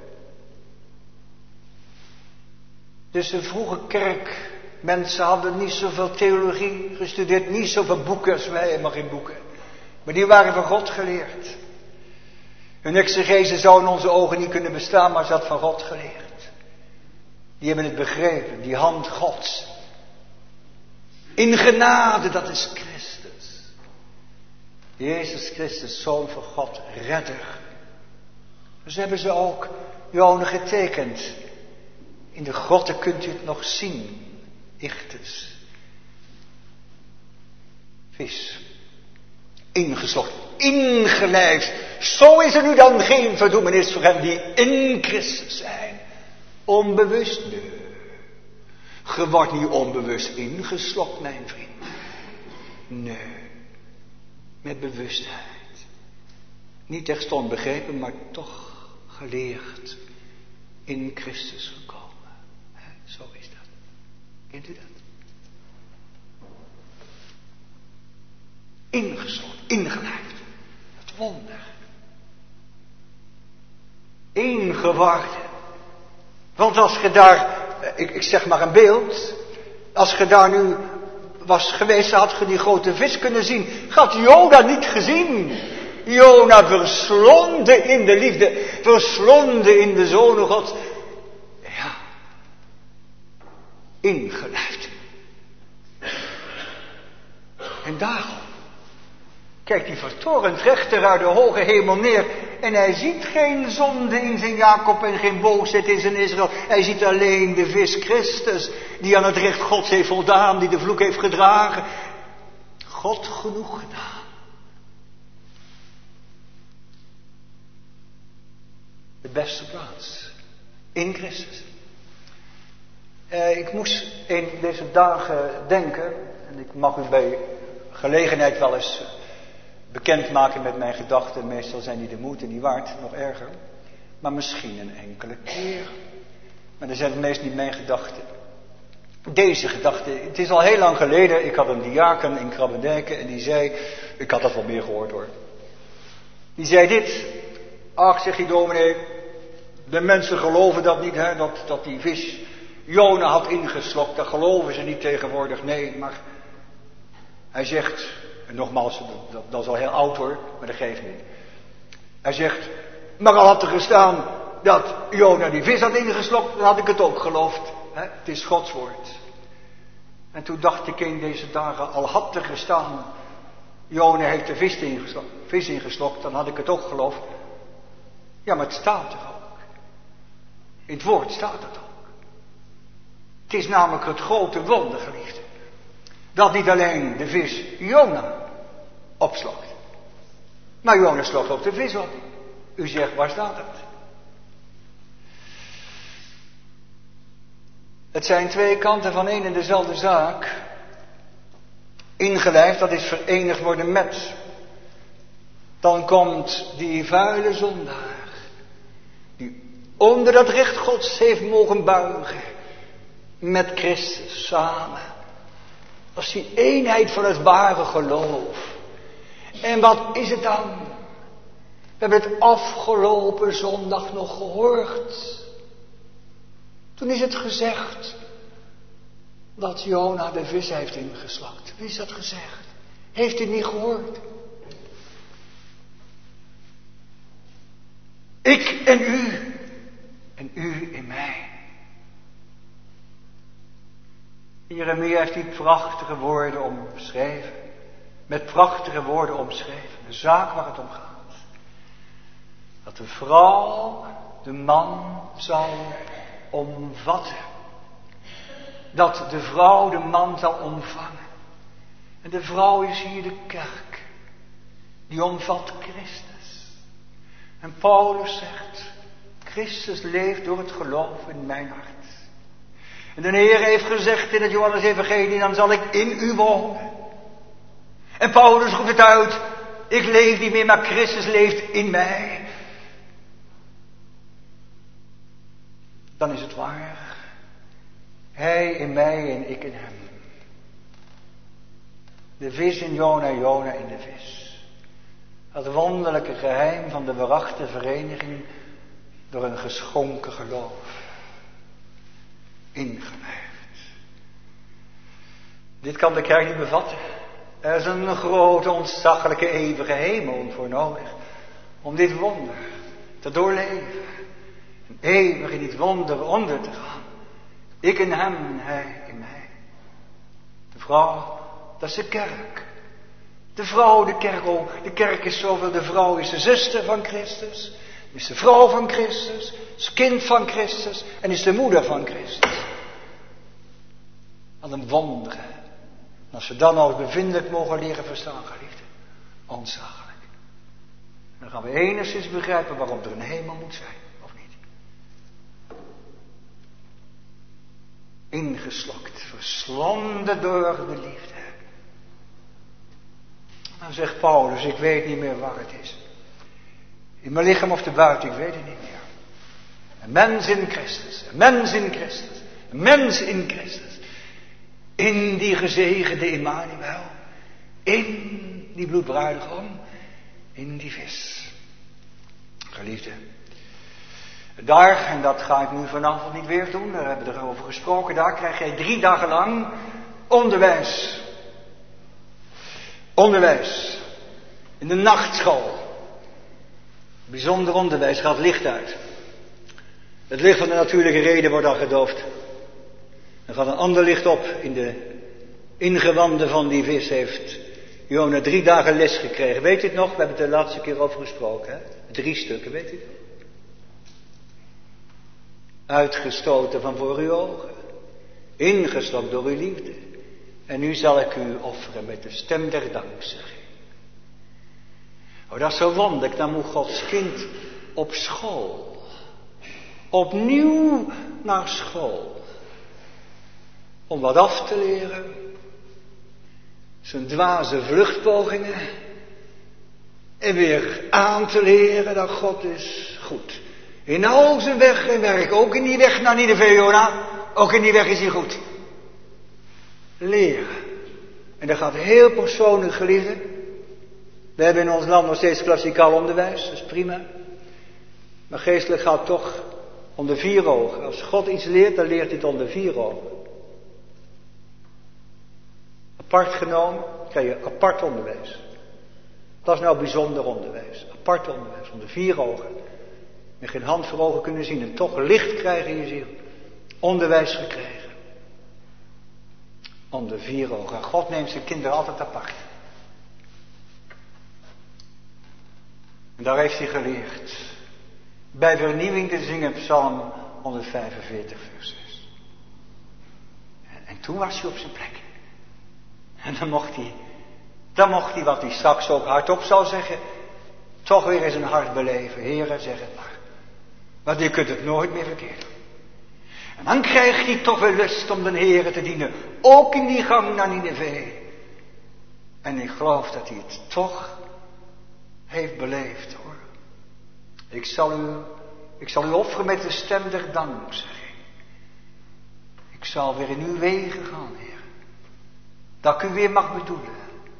Dus de vroege kerk, mensen hadden niet zoveel theologie gestudeerd, niet zoveel boeken als wij, helemaal geen boeken. Maar die waren van God geleerd. Hun exegese zou in onze ogen niet kunnen bestaan, maar ze had van God geleerd. Die hebben het begrepen, die hand Gods. In genade, dat is Christus. Jezus Christus, Zoon van God, Redder. Dus hebben ze ook Jona getekend. In de grotten kunt u het nog zien. Ichthus. Vis. Ingeslokt. Ingelijfd. Zo is er nu dan geen verdoemenis voor hen die in Christus zijn. Onbewust. Nee. Je wordt niet onbewust ingeslokt, mijn vriend. Nee. Met bewustheid. Niet terstond begrepen, maar toch geleerd. In Christus gekomen. Zo is dat. Kent u dat? Ingesloten, ingelijfd. Het wonder. Ingeworden. Want als je daar, ik zeg maar een beeld. Als je daar nu was geweest, had je die grote vis kunnen zien. Had Jona niet gezien. Jona verslonden in de liefde. Verslonden in de Zoon Gods. Ja. Ingelijfd. En daarom kijkt die vertorend rechter uit de hoge hemel neer. En hij ziet geen zonde in zijn Jacob en geen boosheid in zijn Israël. Hij ziet alleen de vis Christus. Die aan het recht Gods heeft voldaan. Die de vloek heeft gedragen. God genoeg gedaan. De beste plaats. In Christus. Ik moest in deze dagen denken. En ik mag u bij gelegenheid wel eens bekendmaken met mijn gedachten. Meestal zijn die de moeite niet waard, nog erger. Maar misschien een enkele keer. Maar dat zijn het meest niet mijn gedachten. Deze gedachte, het is al heel lang geleden. Ik had een diaken in Krabbendijken en die zei, ik had dat wel meer gehoord hoor. Die zei dit. Ach, zeg je dominee, de mensen geloven dat niet, hè, dat die vis Jona had ingeslokt. Dat geloven ze niet tegenwoordig, nee, maar hij zegt, en nogmaals, dat is al heel oud hoor, maar dat geeft niet. Hij zegt, maar al had er gestaan dat Jona die vis had ingeslokt, dan had ik het ook geloofd. Hè? Het is Gods woord. En toen dacht ik in deze dagen, al had er gestaan, Jona heeft de vis ingeslokt, dan had ik het ook geloofd. Ja, maar het staat er ook. In het woord staat het ook. Het is namelijk het grote wonder, geliefde. Dat niet alleen de vis Jona opslokt. Maar Jona slokt ook de vis op. U zegt, waar staat het? Het zijn twee kanten van één en dezelfde zaak. Ingelijfd, dat is verenigd worden met. Dan komt die vuile zondaar. Die onder dat recht Gods heeft mogen buigen. met Christus samen. Dat is die eenheid van het ware geloof. En wat is het dan? We hebben het afgelopen zondag nog gehoord. Toen is het gezegd dat Jona de vis heeft ingeslakt. Wie is dat gezegd? Heeft u niet gehoord? Ik en u in mij. Jeremia heeft die prachtige woorden omschreven. Met prachtige woorden omschreven. De zaak waar het om gaat. Dat de vrouw de man zal omvatten. Dat de vrouw de man zal omvangen. En de vrouw is hier de kerk. Die omvat Christus. En Paulus zegt, Christus leeft door het geloof in mijn hart. En de Heer heeft gezegd in het Johannes-evangelie, dan zal ik in u wonen. En Paulus roept het uit, ik leef niet meer, maar Christus leeft in mij. Dan is het waar. Hij in mij en ik in hem. De vis in Jona, Jona in de vis. Het wonderlijke geheim van de bewachte vereniging door een geschonken geloof. Ingewijfd. Dit kan de kerk niet bevatten. Er is een grote, ontzaglijke, eeuwige hemel voor nodig. Om dit wonder te doorleven. En eeuwig in dit wonder onder te gaan. Ik in hem en hij in mij. De vrouw, dat is de kerk. De vrouw, de kerk ook. De kerk is zoveel. De vrouw is de zuster van Christus. Is de vrouw van Christus. Is het kind van Christus. En is de moeder van Christus. Wat een wonder, hè. En als we dan nou bevindelijk mogen leren verstaan, geliefde. Ontzaglijk. Dan gaan we enigszins begrijpen waarom er een hemel moet zijn. Of niet? Ingeslokt. Verslonden door de liefde. Dan zegt Paulus, ik weet niet meer waar het is. In mijn lichaam of te buiten, ik weet het niet meer. Een mens in Christus, een mens in Christus, een mens in Christus. In die gezegende Immanuel, in die bloedbruidegom, in die vis. Geliefde. Daar, en dat ga ik nu vanavond niet weer doen, daar hebben we erover gesproken, daar krijg jij 3 dagen lang onderwijs. Onderwijs. In de nachtschool. Bijzonder onderwijs, gaat licht uit. Het licht van de natuurlijke reden wordt dan gedoofd. Er gaat een ander licht op. In de ingewanden van die vis heeft Jona 3 dagen les gekregen. Weet u het nog? We hebben het de laatste keer over gesproken. Hè? 3 stukken, weet u het? Uitgestoten van voor uw ogen. Ingeslokt door uw liefde. En nu zal ik u offeren met de stem der dankzegging. Oh, dat is zo wonderlijk. Dan moet Gods kind op school. Opnieuw naar school. Om wat af te leren. Zijn dwaze vluchtpogingen. En weer aan te leren dat God is goed. In al zijn weg en werk. Ook in die weg naar Nineve, Jona. Ook in die weg is hij goed. Leren. En dat gaat heel persoonlijk, geliefde. We hebben in ons land nog steeds klassikaal onderwijs. Dat is prima. Maar geestelijk gaat het toch onder 4 ogen. Als God iets leert, dan leert hij het onder 4 ogen. Apart genomen, krijg je apart onderwijs. Dat is nou bijzonder onderwijs. Apart onderwijs, onder 4 ogen. Je geen hand voor ogen kunnen zien en toch licht krijgen in je ziel. Onderwijs gekregen. Onder 4 ogen. En God neemt zijn kinderen altijd apart. En daar heeft hij geleerd. Bij vernieuwing te zingen, Psalm 145, vers 6. En toen was hij op zijn plek. En dan mocht hij wat hij straks ook hardop zou zeggen, toch weer in zijn hart beleven. Heere, zeg het maar. Want je kunt het nooit meer verkeerd doen. En dan krijgt hij toch weer lust om de Heere te dienen. Ook in die gang naar Nineve. En ik geloof dat hij het toch heeft beleefd, hoor. Ik zal u offeren met de stem der dankzegging. Ik zal weer in uw wegen gaan, Heer. Dat ik u weer mag bedoelen.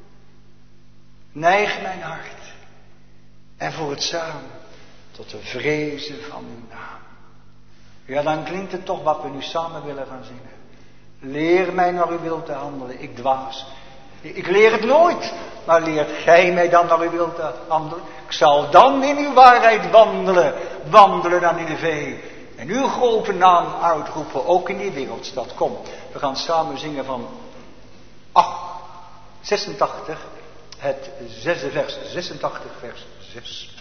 Neig mijn hart. En voor het samen tot de vrezen van uw naam. Ja, dan klinkt het toch wat we nu samen willen gaan zingen. Leer mij naar uw wil te handelen, ik dwaas. Ik leer het nooit, maar leert gij mij dan naar uw wil te handelen. Ik zal dan in uw waarheid wandelen, wandelen aan Nineve. En uw grote naam uitroepen, ook in die wereldstad. Kom, we gaan samen zingen van 86, het 6e vers, 86 vers 6.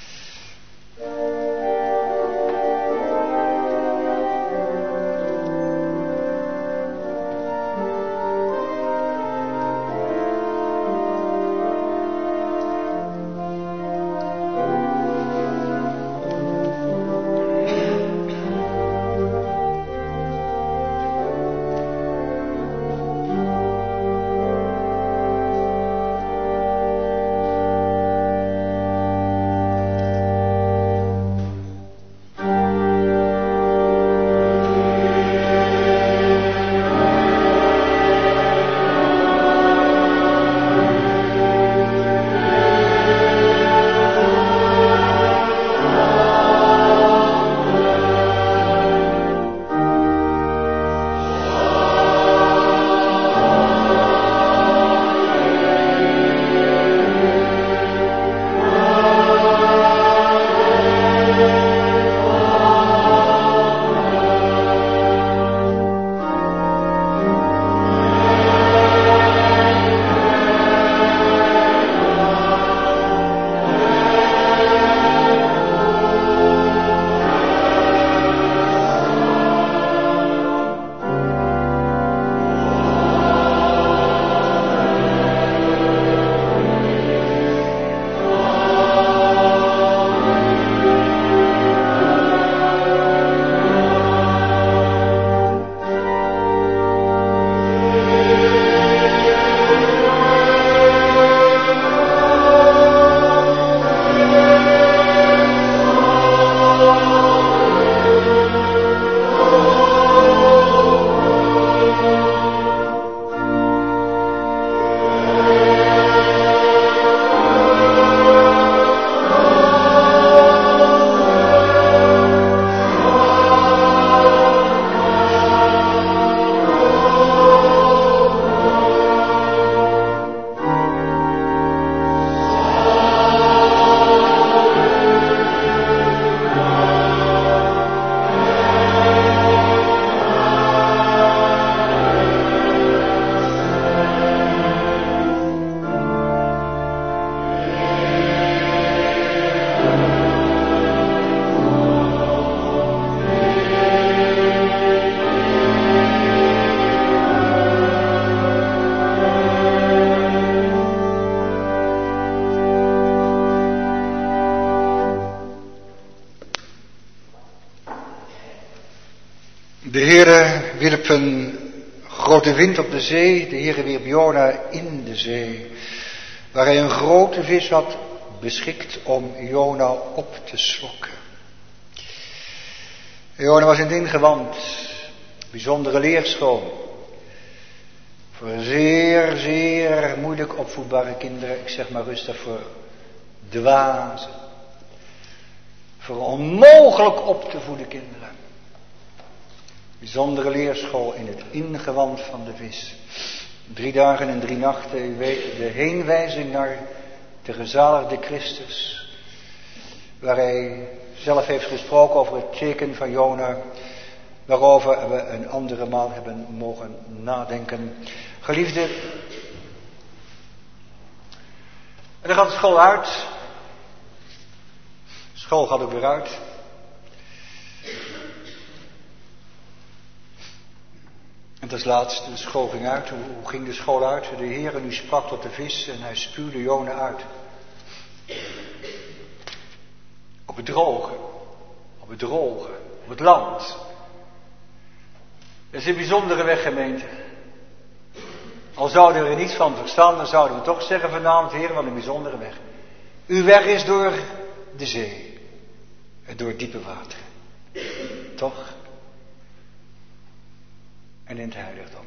De Heere wierp een grote wind op de zee. De Heere wierp Jona in de zee. Waar hij een grote vis had beschikt om Jona op te slokken. Jona was in het ingewand. Bijzondere leerschool. Voor zeer, zeer moeilijk opvoedbare kinderen. Ik zeg maar rustig, voor dwazen. Voor onmogelijk op te voeden kinderen. Bijzondere leerschool in het ingewand van de vis. 3 dagen en 3 nachten, u weet, de heenwijzing naar de gezaligde Christus. Waar hij zelf heeft gesproken over het teken van Jona. Waarover we een andere maal hebben mogen nadenken. Geliefde, en dan gaat de school uit. De school gaat ook weer uit. En als laatste, de school ging uit. Hoe ging de school uit? De Heere nu sprak tot de vis en hij spuwde Jona uit. Op het droge. Op het droge. Op het land. Dat is een bijzondere weg, gemeente. Al zouden we er niets van verstaan, dan zouden we toch zeggen vanavond, Heer, wat een bijzondere weg. Uw weg is door de zee. En door diepe wateren. Toch? en in het heiligdom.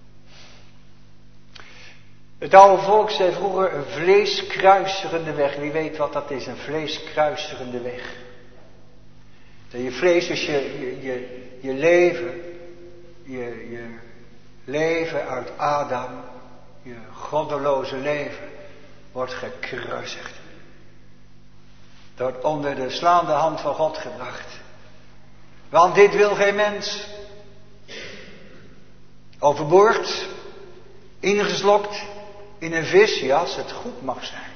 Het oude volk zei vroeger een vleeskruisigende weg. Wie weet wat dat is, een vleeskruisigende weg. Dat je vlees, dus je leven uit Adam, je goddeloze leven, wordt gekruisigd. Wordt onder de slaande hand van God gebracht. Want dit wil geen mens. Overboord, ingeslokt in een vis, ja, als het goed mag zijn.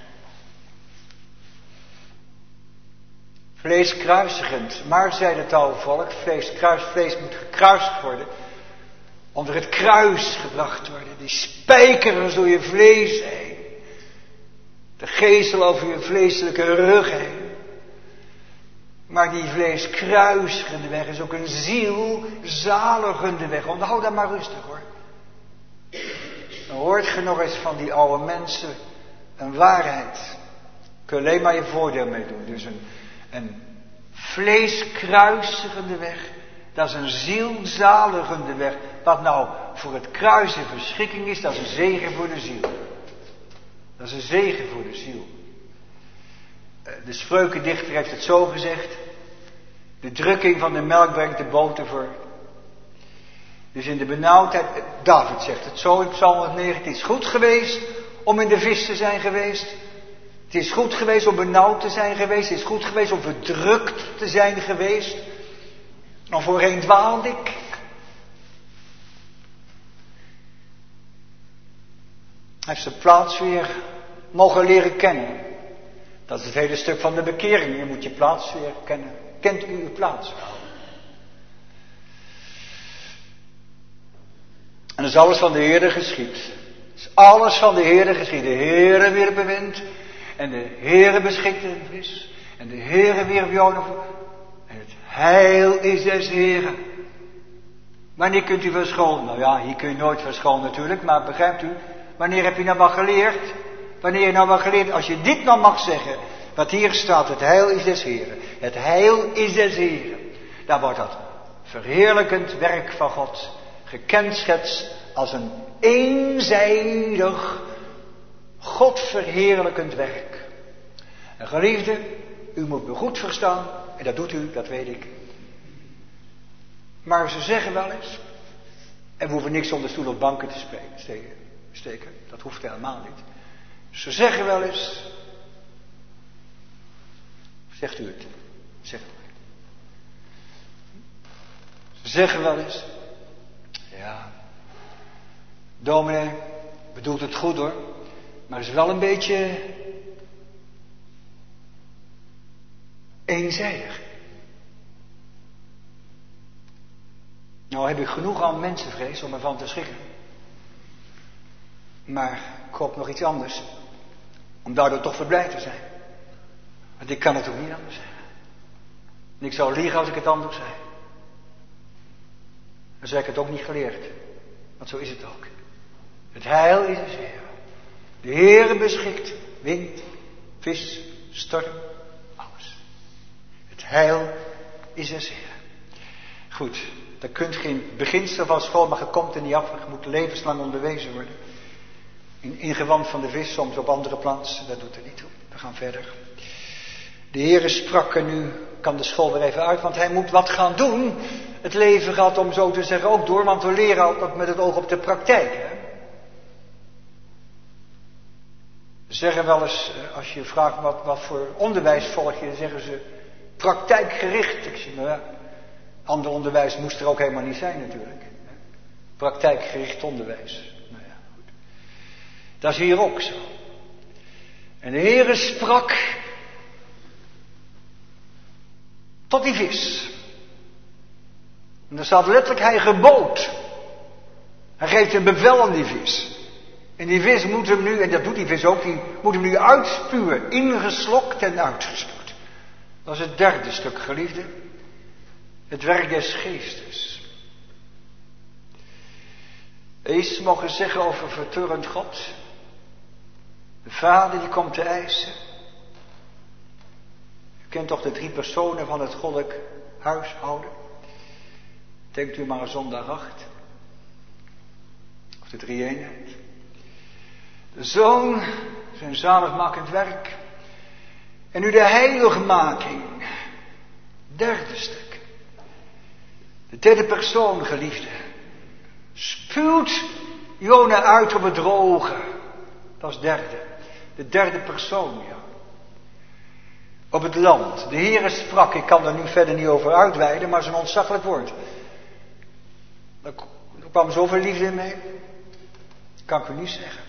Vlees kruisigend, maar zei het oude volk, vlees moet gekruisigd worden. Onder het kruis gebracht worden. Die spijkeren door je vlees heen. De geestel over je vleeselijke rug heen. Maar die vleeskruisigende weg is ook een zielzaligende weg. Onthoud dat maar rustig hoor. Dan hoort je nog eens van die oude mensen een waarheid. Kun je alleen maar je voordeel mee doen. Dus een vleeskruisigende weg. Dat is een zielzaligende weg. Wat nou voor het kruis een verschrikking is, dat is een zegen voor de ziel. Dat is een zegen voor de ziel. De spreukendichter heeft het zo gezegd. De drukking van de melk brengt de boter voor. Dus in de benauwdheid, David zegt het zo in Psalm 109. Het is goed geweest om in de vis te zijn geweest. Het is goed geweest om benauwd te zijn geweest. Het is goed geweest om verdrukt te zijn geweest. Maar voorheen dwaalde ik. Hij heeft zijn plaats weer mogen leren kennen. Dat is het hele stuk van de bekering. Je moet je plaats weer kennen. Kent u uw plaats wel? En dat is alles van de Heere geschied. Het is alles van de Heere geschied. De Heere wierp de wind. En de Heere beschikte een vis. En de Heere wierp Jona voor. En het heil is des Heeren. Wanneer kunt u verschonen? Nou ja, hier kun je nooit verschonen natuurlijk. Maar begrijpt u? Wanneer heb je nou wat geleerd? Wanneer je nou wat geleerd? Als je dit nou mag zeggen. Wat hier staat. Het heil is des Heeren. Het heil is des Heeren. Dan wordt dat verheerlijkend werk van God gekenschetst als een eenzijdig Godverheerlijkend werk. En geliefde, u moet me goed verstaan, en dat doet u, dat weet ik. Maar ze zeggen wel eens, en we hoeven niks onder stoel of banken te steken, dat hoeft helemaal niet. Ze zeggen wel eens, zegt u het, zeg het maar. Ze zeggen wel eens, ja, dominee bedoelt het goed hoor, maar is wel een beetje eenzijdig. Nou heb ik genoeg aan mensenvrees om ervan te schrikken. Maar ik hoop nog iets anders. Om daardoor toch verblijd te zijn. Want ik kan het ook niet anders zeggen. En ik zou liegen als ik het anders zei. Dan zei ik het ook niet geleerd. Want zo is het ook. Het heil is des Heeren. De Heere beschikt wind, vis, storm, alles. Het heil is des Heeren. Goed, daar kunt geen beginsel van school, maar je komt er niet af. Je moet levenslang onderwezen worden. In ingewand van de vis, soms op andere plaatsen, dat doet er niet toe. We gaan verder. De Heere sprak en nu kan de school weer even uit, want hij moet wat gaan doen. Het leven gaat, om zo te zeggen, ook door, want we leren altijd met het oog op de praktijk. Hè? Ze zeggen wel eens, als je vraagt wat voor onderwijs volg je, dan zeggen ze praktijkgericht. Ik zie, nou ja, ander onderwijs moest er ook helemaal niet zijn natuurlijk. Praktijkgericht onderwijs. Nou ja, goed. Dat is hier ook zo. En de Heere sprak tot die vis. En er staat letterlijk, hij gebood. Hij geeft een bevel aan die vis. En die vis moet hem nu, en dat doet die vis ook, die moet hem nu uitspuwen. Ingeslokt en uitgespuwd. Dat is het derde stuk, geliefde. Het werk des geestes. Eens mogen zeggen over verturrend God. De Vader die komt te eisen. U kent toch de 3 personen van het goddelijk huishouden. Denkt u maar aan zondag 8. Of de drie-eenheid. De Zoon, zijn zaligmakend werk. En nu de heiligmaking. Derde stuk. De derde persoon, geliefde. Spuwt Jona uit op het droge. Dat is derde. De derde persoon, ja. Op het land. De Heere sprak, ik kan er nu verder niet over uitweiden, maar zo'n ontzaglijk woord. Er kwam zoveel liefde mee. Kan ik u niet zeggen.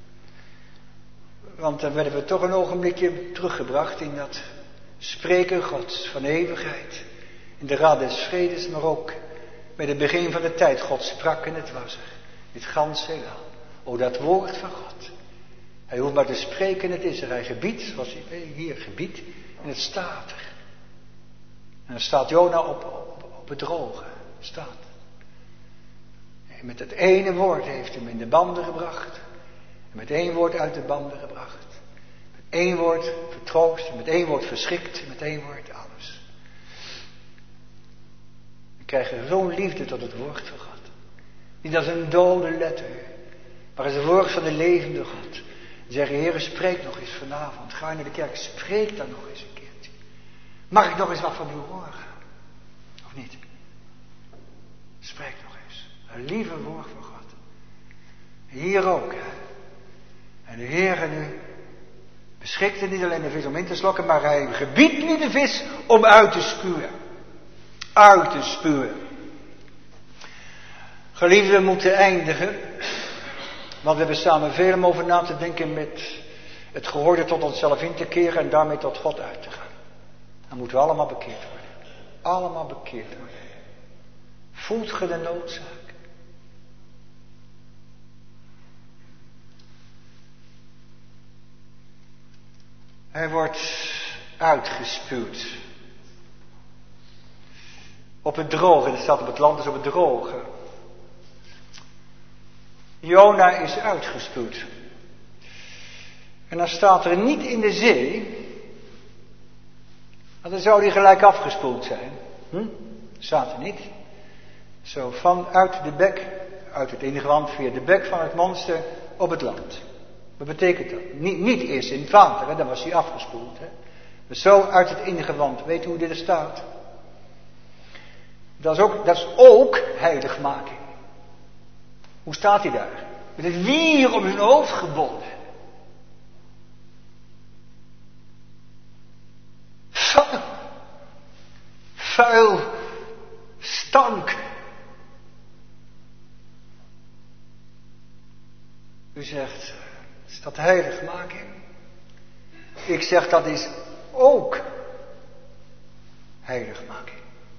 Want dan werden we toch een ogenblikje teruggebracht in dat spreken Gods van eeuwigheid. In de raad des vredes, maar ook bij het begin van de tijd. God sprak en het was er. Dit ganse heelal. O, dat woord van God. Hij hoeft maar te spreken en het is er. Hij gebiedt, zoals hier gebiedt, en het staat er. En dan staat Jona op het droge. Staat. En met het ene woord heeft hij hem in de banden gebracht. En met één woord uit de banden gebracht. Met één woord vertroost. Met één woord verschrikt. Met één woord alles. We krijgen zo'n liefde tot het woord van God. Niet als een dode letter. Maar als het woord van de levende God. En zeggen, Heere, spreek nog eens vanavond. Ga naar de kerk, spreek dan nog eens een keertje. Mag ik nog eens wat van u horen? Of niet? Spreek nog eens. Een lieve woord van God. Hier ook, hè. En de Heere nu beschikte niet alleen de vis om in te slokken, maar hij gebiedt nu de vis om uit te spuwen. Uit te spuwen. Geliefden, we moeten eindigen. Want we hebben samen veel om over na te denken met het gehoorde tot onszelf in te keren en daarmee tot God uit te gaan. Dan moeten we allemaal bekeerd worden. Allemaal bekeerd worden. Voelt ge de noodzaak? Hij wordt uitgespuwd. Op het droge, dat staat op het land, dus op het droge. Jona is uitgespuwd. En dan staat er niet in de zee. Want dan zou hij gelijk afgespoeld zijn. Staat er niet. Zo vanuit de bek, uit het ingewand via de bek van het monster op het land. Wat betekent dat? Niet eerst in het water, hè? Dan was hij afgespoeld. Hè? Dus zo uit het ingewand. Weet u hoe dit er staat? Dat is ook heiligmaking. Hoe staat hij daar? Met het wier om zijn hoofd gebonden. Vuil stank. U zegt, is dat heiligmaking? Ik zeg, dat is ook heiligmaking.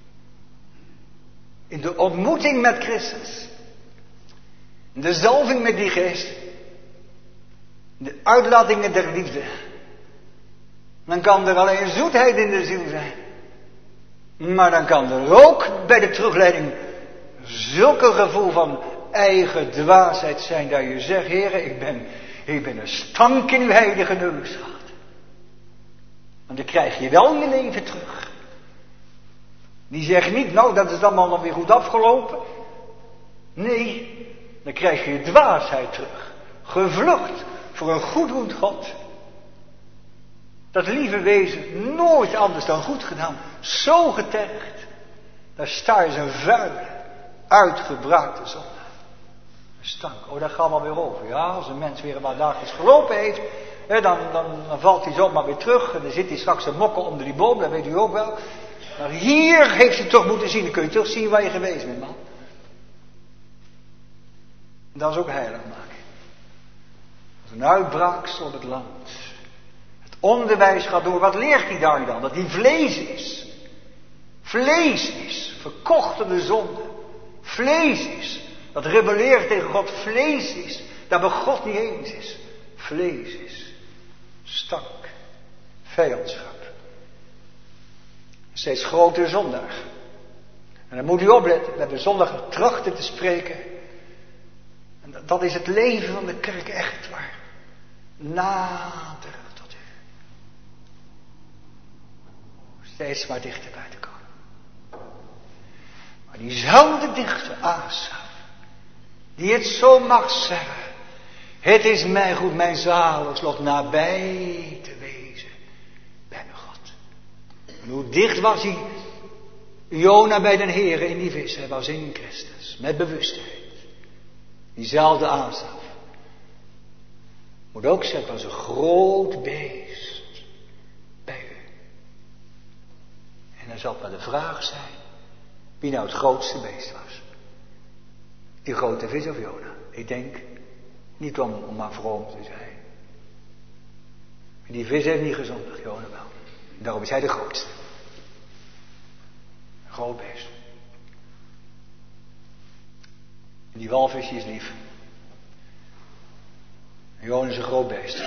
In de ontmoeting met Christus. In de zalving met die geest. In de uitlatingen der liefde. Dan kan er alleen zoetheid in de ziel zijn. Maar dan kan er ook bij de terugleiding zulke gevoel van eigen dwaasheid zijn dat je zegt, Heere, ik ben een stank in uw heilige neus gehad. Want dan krijg je wel je leven terug. Die zegt niet, nou dat is allemaal nog weer goed afgelopen. Nee, dan krijg je je dwaasheid terug. Gevlucht voor een goeddoend God. Dat lieve wezen nooit anders dan goed gedaan. Zo getergd. Daar sta je zijn vuile, uitgebraakte zonde. Een stank. Oh, daar gaan we weer over. Ja, als een mens weer een paar dagjes gelopen heeft. Dan valt hij zomaar weer terug. En dan zit hij straks een mokken onder die boom. Dat weet u ook wel. Maar hier heeft hij toch moeten zien. Dan kun je toch zien waar je geweest bent, man. En dat is ook heilig maken. Als een uitbraaksel op het land. Het onderwijs gaat door. Wat leert hij daar dan? Dat hij vlees is. Vlees is. Verkocht door de zonde. Vlees is. Dat rebelleert tegen God. Vlees is. Daar bij God niet eens is. Vlees is. Stank. Vijandschap. Steeds grotere zondag. En dan moet u opletten. We hebben zondag trachten te spreken. En dat is het leven van de kerk echt waar. Nader tot u. Steeds maar dichterbij te komen. Maar diezelfde dichter Asaf. Die het zo mag zeggen. Het is mij goed, mijn zaligslot, nabij te wezen bij mijn God. En hoe dicht was hij, Jona, bij den Heere in die vis? Hij was in Christus, met bewustheid. Diezelfde Asaf. Moet ook zeggen, was een groot beest bij u. En dan zal het maar de vraag zijn, wie nou het grootste beest was. Die grote vis of Jona? Ik denk, niet om maar vroom te zijn. Die vis heeft niet gezondigd, Jona wel. En daarom is hij de grootste. Een groot beest. En die walvisje is lief. En Jona is een groot beest.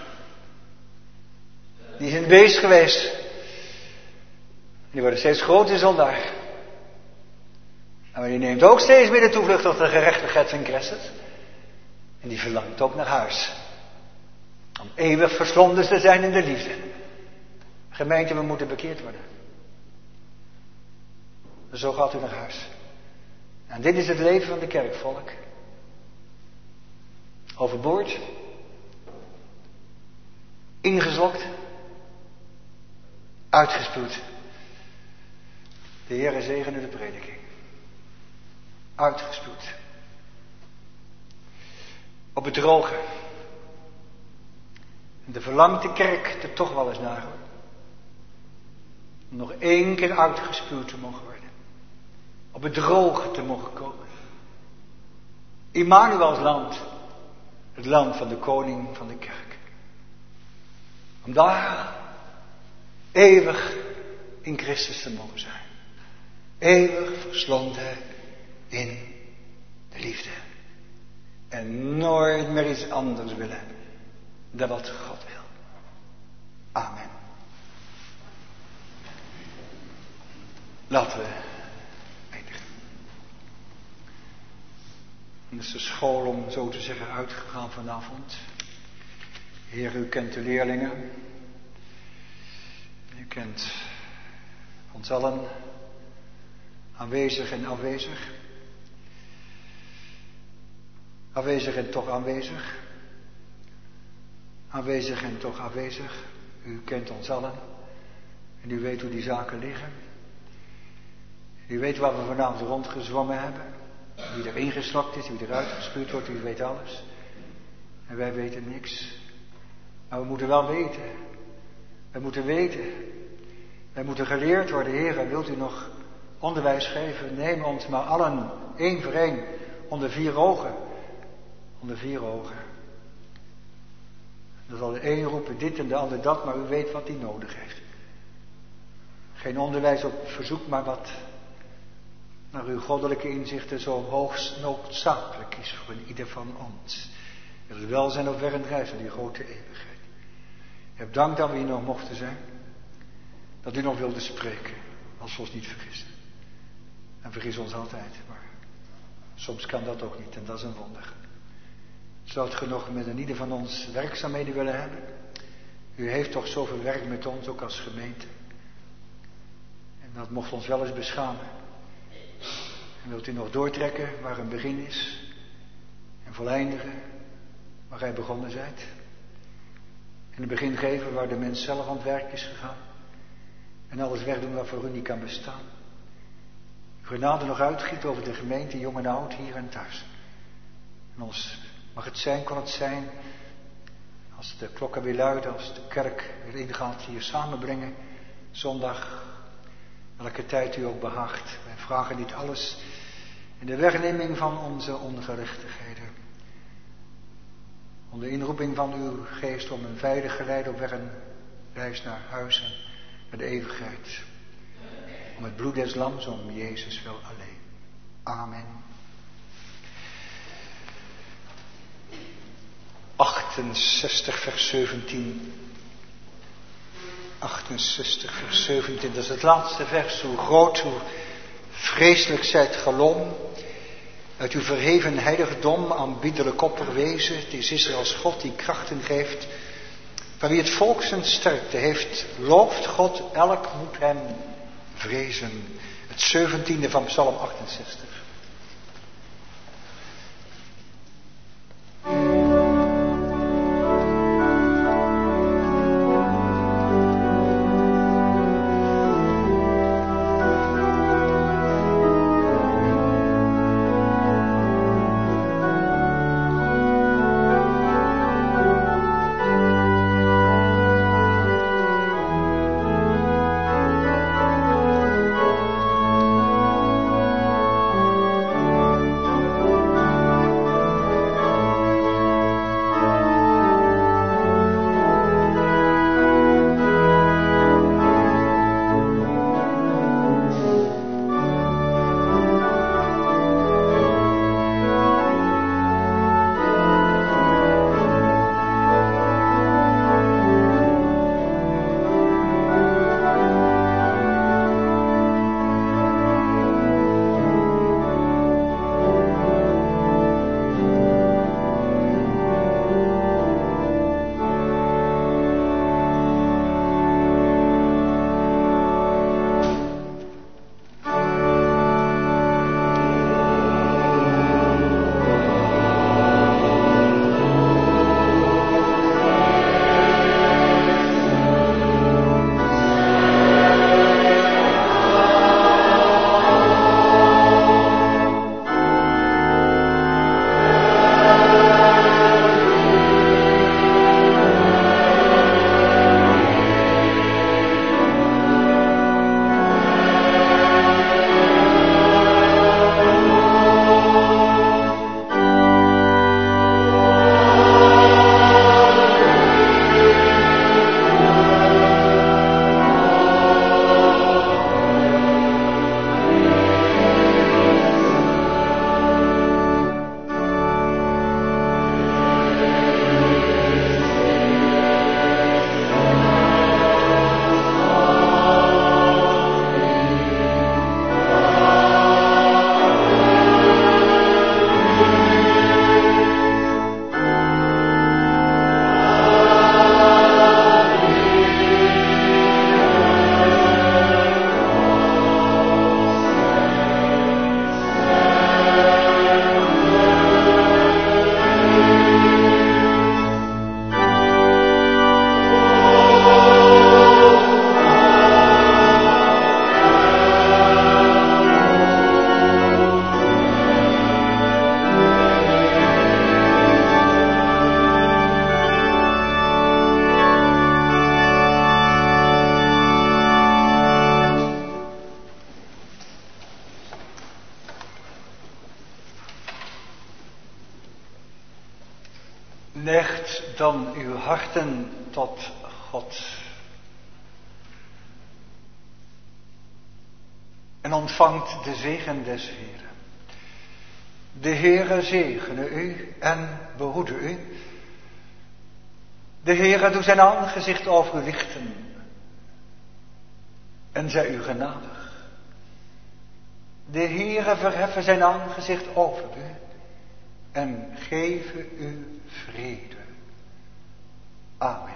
Die is een beest geweest. Die wordt steeds groter zondaar. Maar die neemt ook steeds meer de toevlucht tot de gerechtigheid van Christus. En die verlangt ook naar huis. Om eeuwig verslonden te zijn in de liefde. Gemeente, we moeten bekeerd worden. Zo gaat u naar huis. En dit is het leven van de kerkvolk. Overboord. Ingeslokt. Uitgespuwd. De Heere zegene de prediking. Uitgespuwd. Op het droge. De verlangde kerk er toch wel eens naar. Om nog 1 keer uitgespuwd te mogen worden. Op het droge te mogen komen. Immanuels land. Het land van de koning van de kerk. Om daar eeuwig in Christus te mogen zijn. Eeuwig verslonden in de liefde. En nooit meer iets anders willen dan wat God wil. Amen. Laten we eindigen. En is de school, om zo te zeggen, uitgegaan vanavond. Heer, u kent de leerlingen. U kent ons allen, aanwezig en afwezig. Aanwezig en toch aanwezig. Aanwezig en toch afwezig. U kent ons allen. En u weet hoe die zaken liggen. U weet waar we vanavond rondgezwommen hebben. Wie er ingestokt is, wie eruit gespuurd wordt, u weet alles. En wij weten niks. Maar we moeten wel weten. We moeten weten. Wij moeten geleerd worden. Heer, wilt u nog onderwijs geven? Neem ons maar allen, 1 voor 1, onder 4 ogen. Onder 4 ogen. Dan zal de een roepen dit en de ander dat, maar u weet wat hij nodig heeft. Geen onderwijs op verzoek, maar wat naar uw goddelijke inzichten zo hoogst noodzakelijk is voor ieder van ons. Het welzijn op weg en reis naar die grote eeuwigheid. Heb dank dat we hier nog mochten zijn. Dat u nog wilde spreken, als we ons niet vergissen. En vergis ons altijd, maar soms kan dat ook niet en dat is een wonder. Zou het genoeg met een ieder van ons werkzaamheden willen hebben? U heeft toch zoveel werk met ons, ook als gemeente. En dat mocht ons wel eens beschamen. En wilt u nog doortrekken waar een begin is. En voleindigen waar gij begonnen zijt. En een begin geven waar de mens zelf aan het werk is gegaan. En alles wegdoen wat voor u niet kan bestaan. Uw genade nog uitgiet over de gemeente, jong en oud, hier en thuis. En ons mag het zijn, kon het zijn, als de klokken weer luiden, als de kerk weer ingaat, hier samenbrengen, zondag, welke tijd u ook behaagt. Wij vragen dit alles in de wegneming van onze ongerechtigheden. Onder inroeping van uw geest om een veilig geleide op weg en reis naar huis en naar de eeuwigheid. Om het bloed des lams, om Jezus wel alleen. Amen. 68 vers 17. 68 vers 17, dat is het laatste vers. Hoe groot, hoe vreselijk zijt galom. Uit uw verheven heiligdom aanbiddelijk opperwezen. Het is Israëls God die krachten geeft. Van wie het volk zijn sterkte heeft, looft God, elk moet hem vrezen. Het 17e van Psalm 68. Hecht dan uw harten tot God. En ontvangt de zegen des Heeren. De Heere zegene u en behoede u. De Heere doet zijn aangezicht over u lichten en zij u genadig. De Heere verheffen zijn aangezicht over u en geven u vrede. Amen.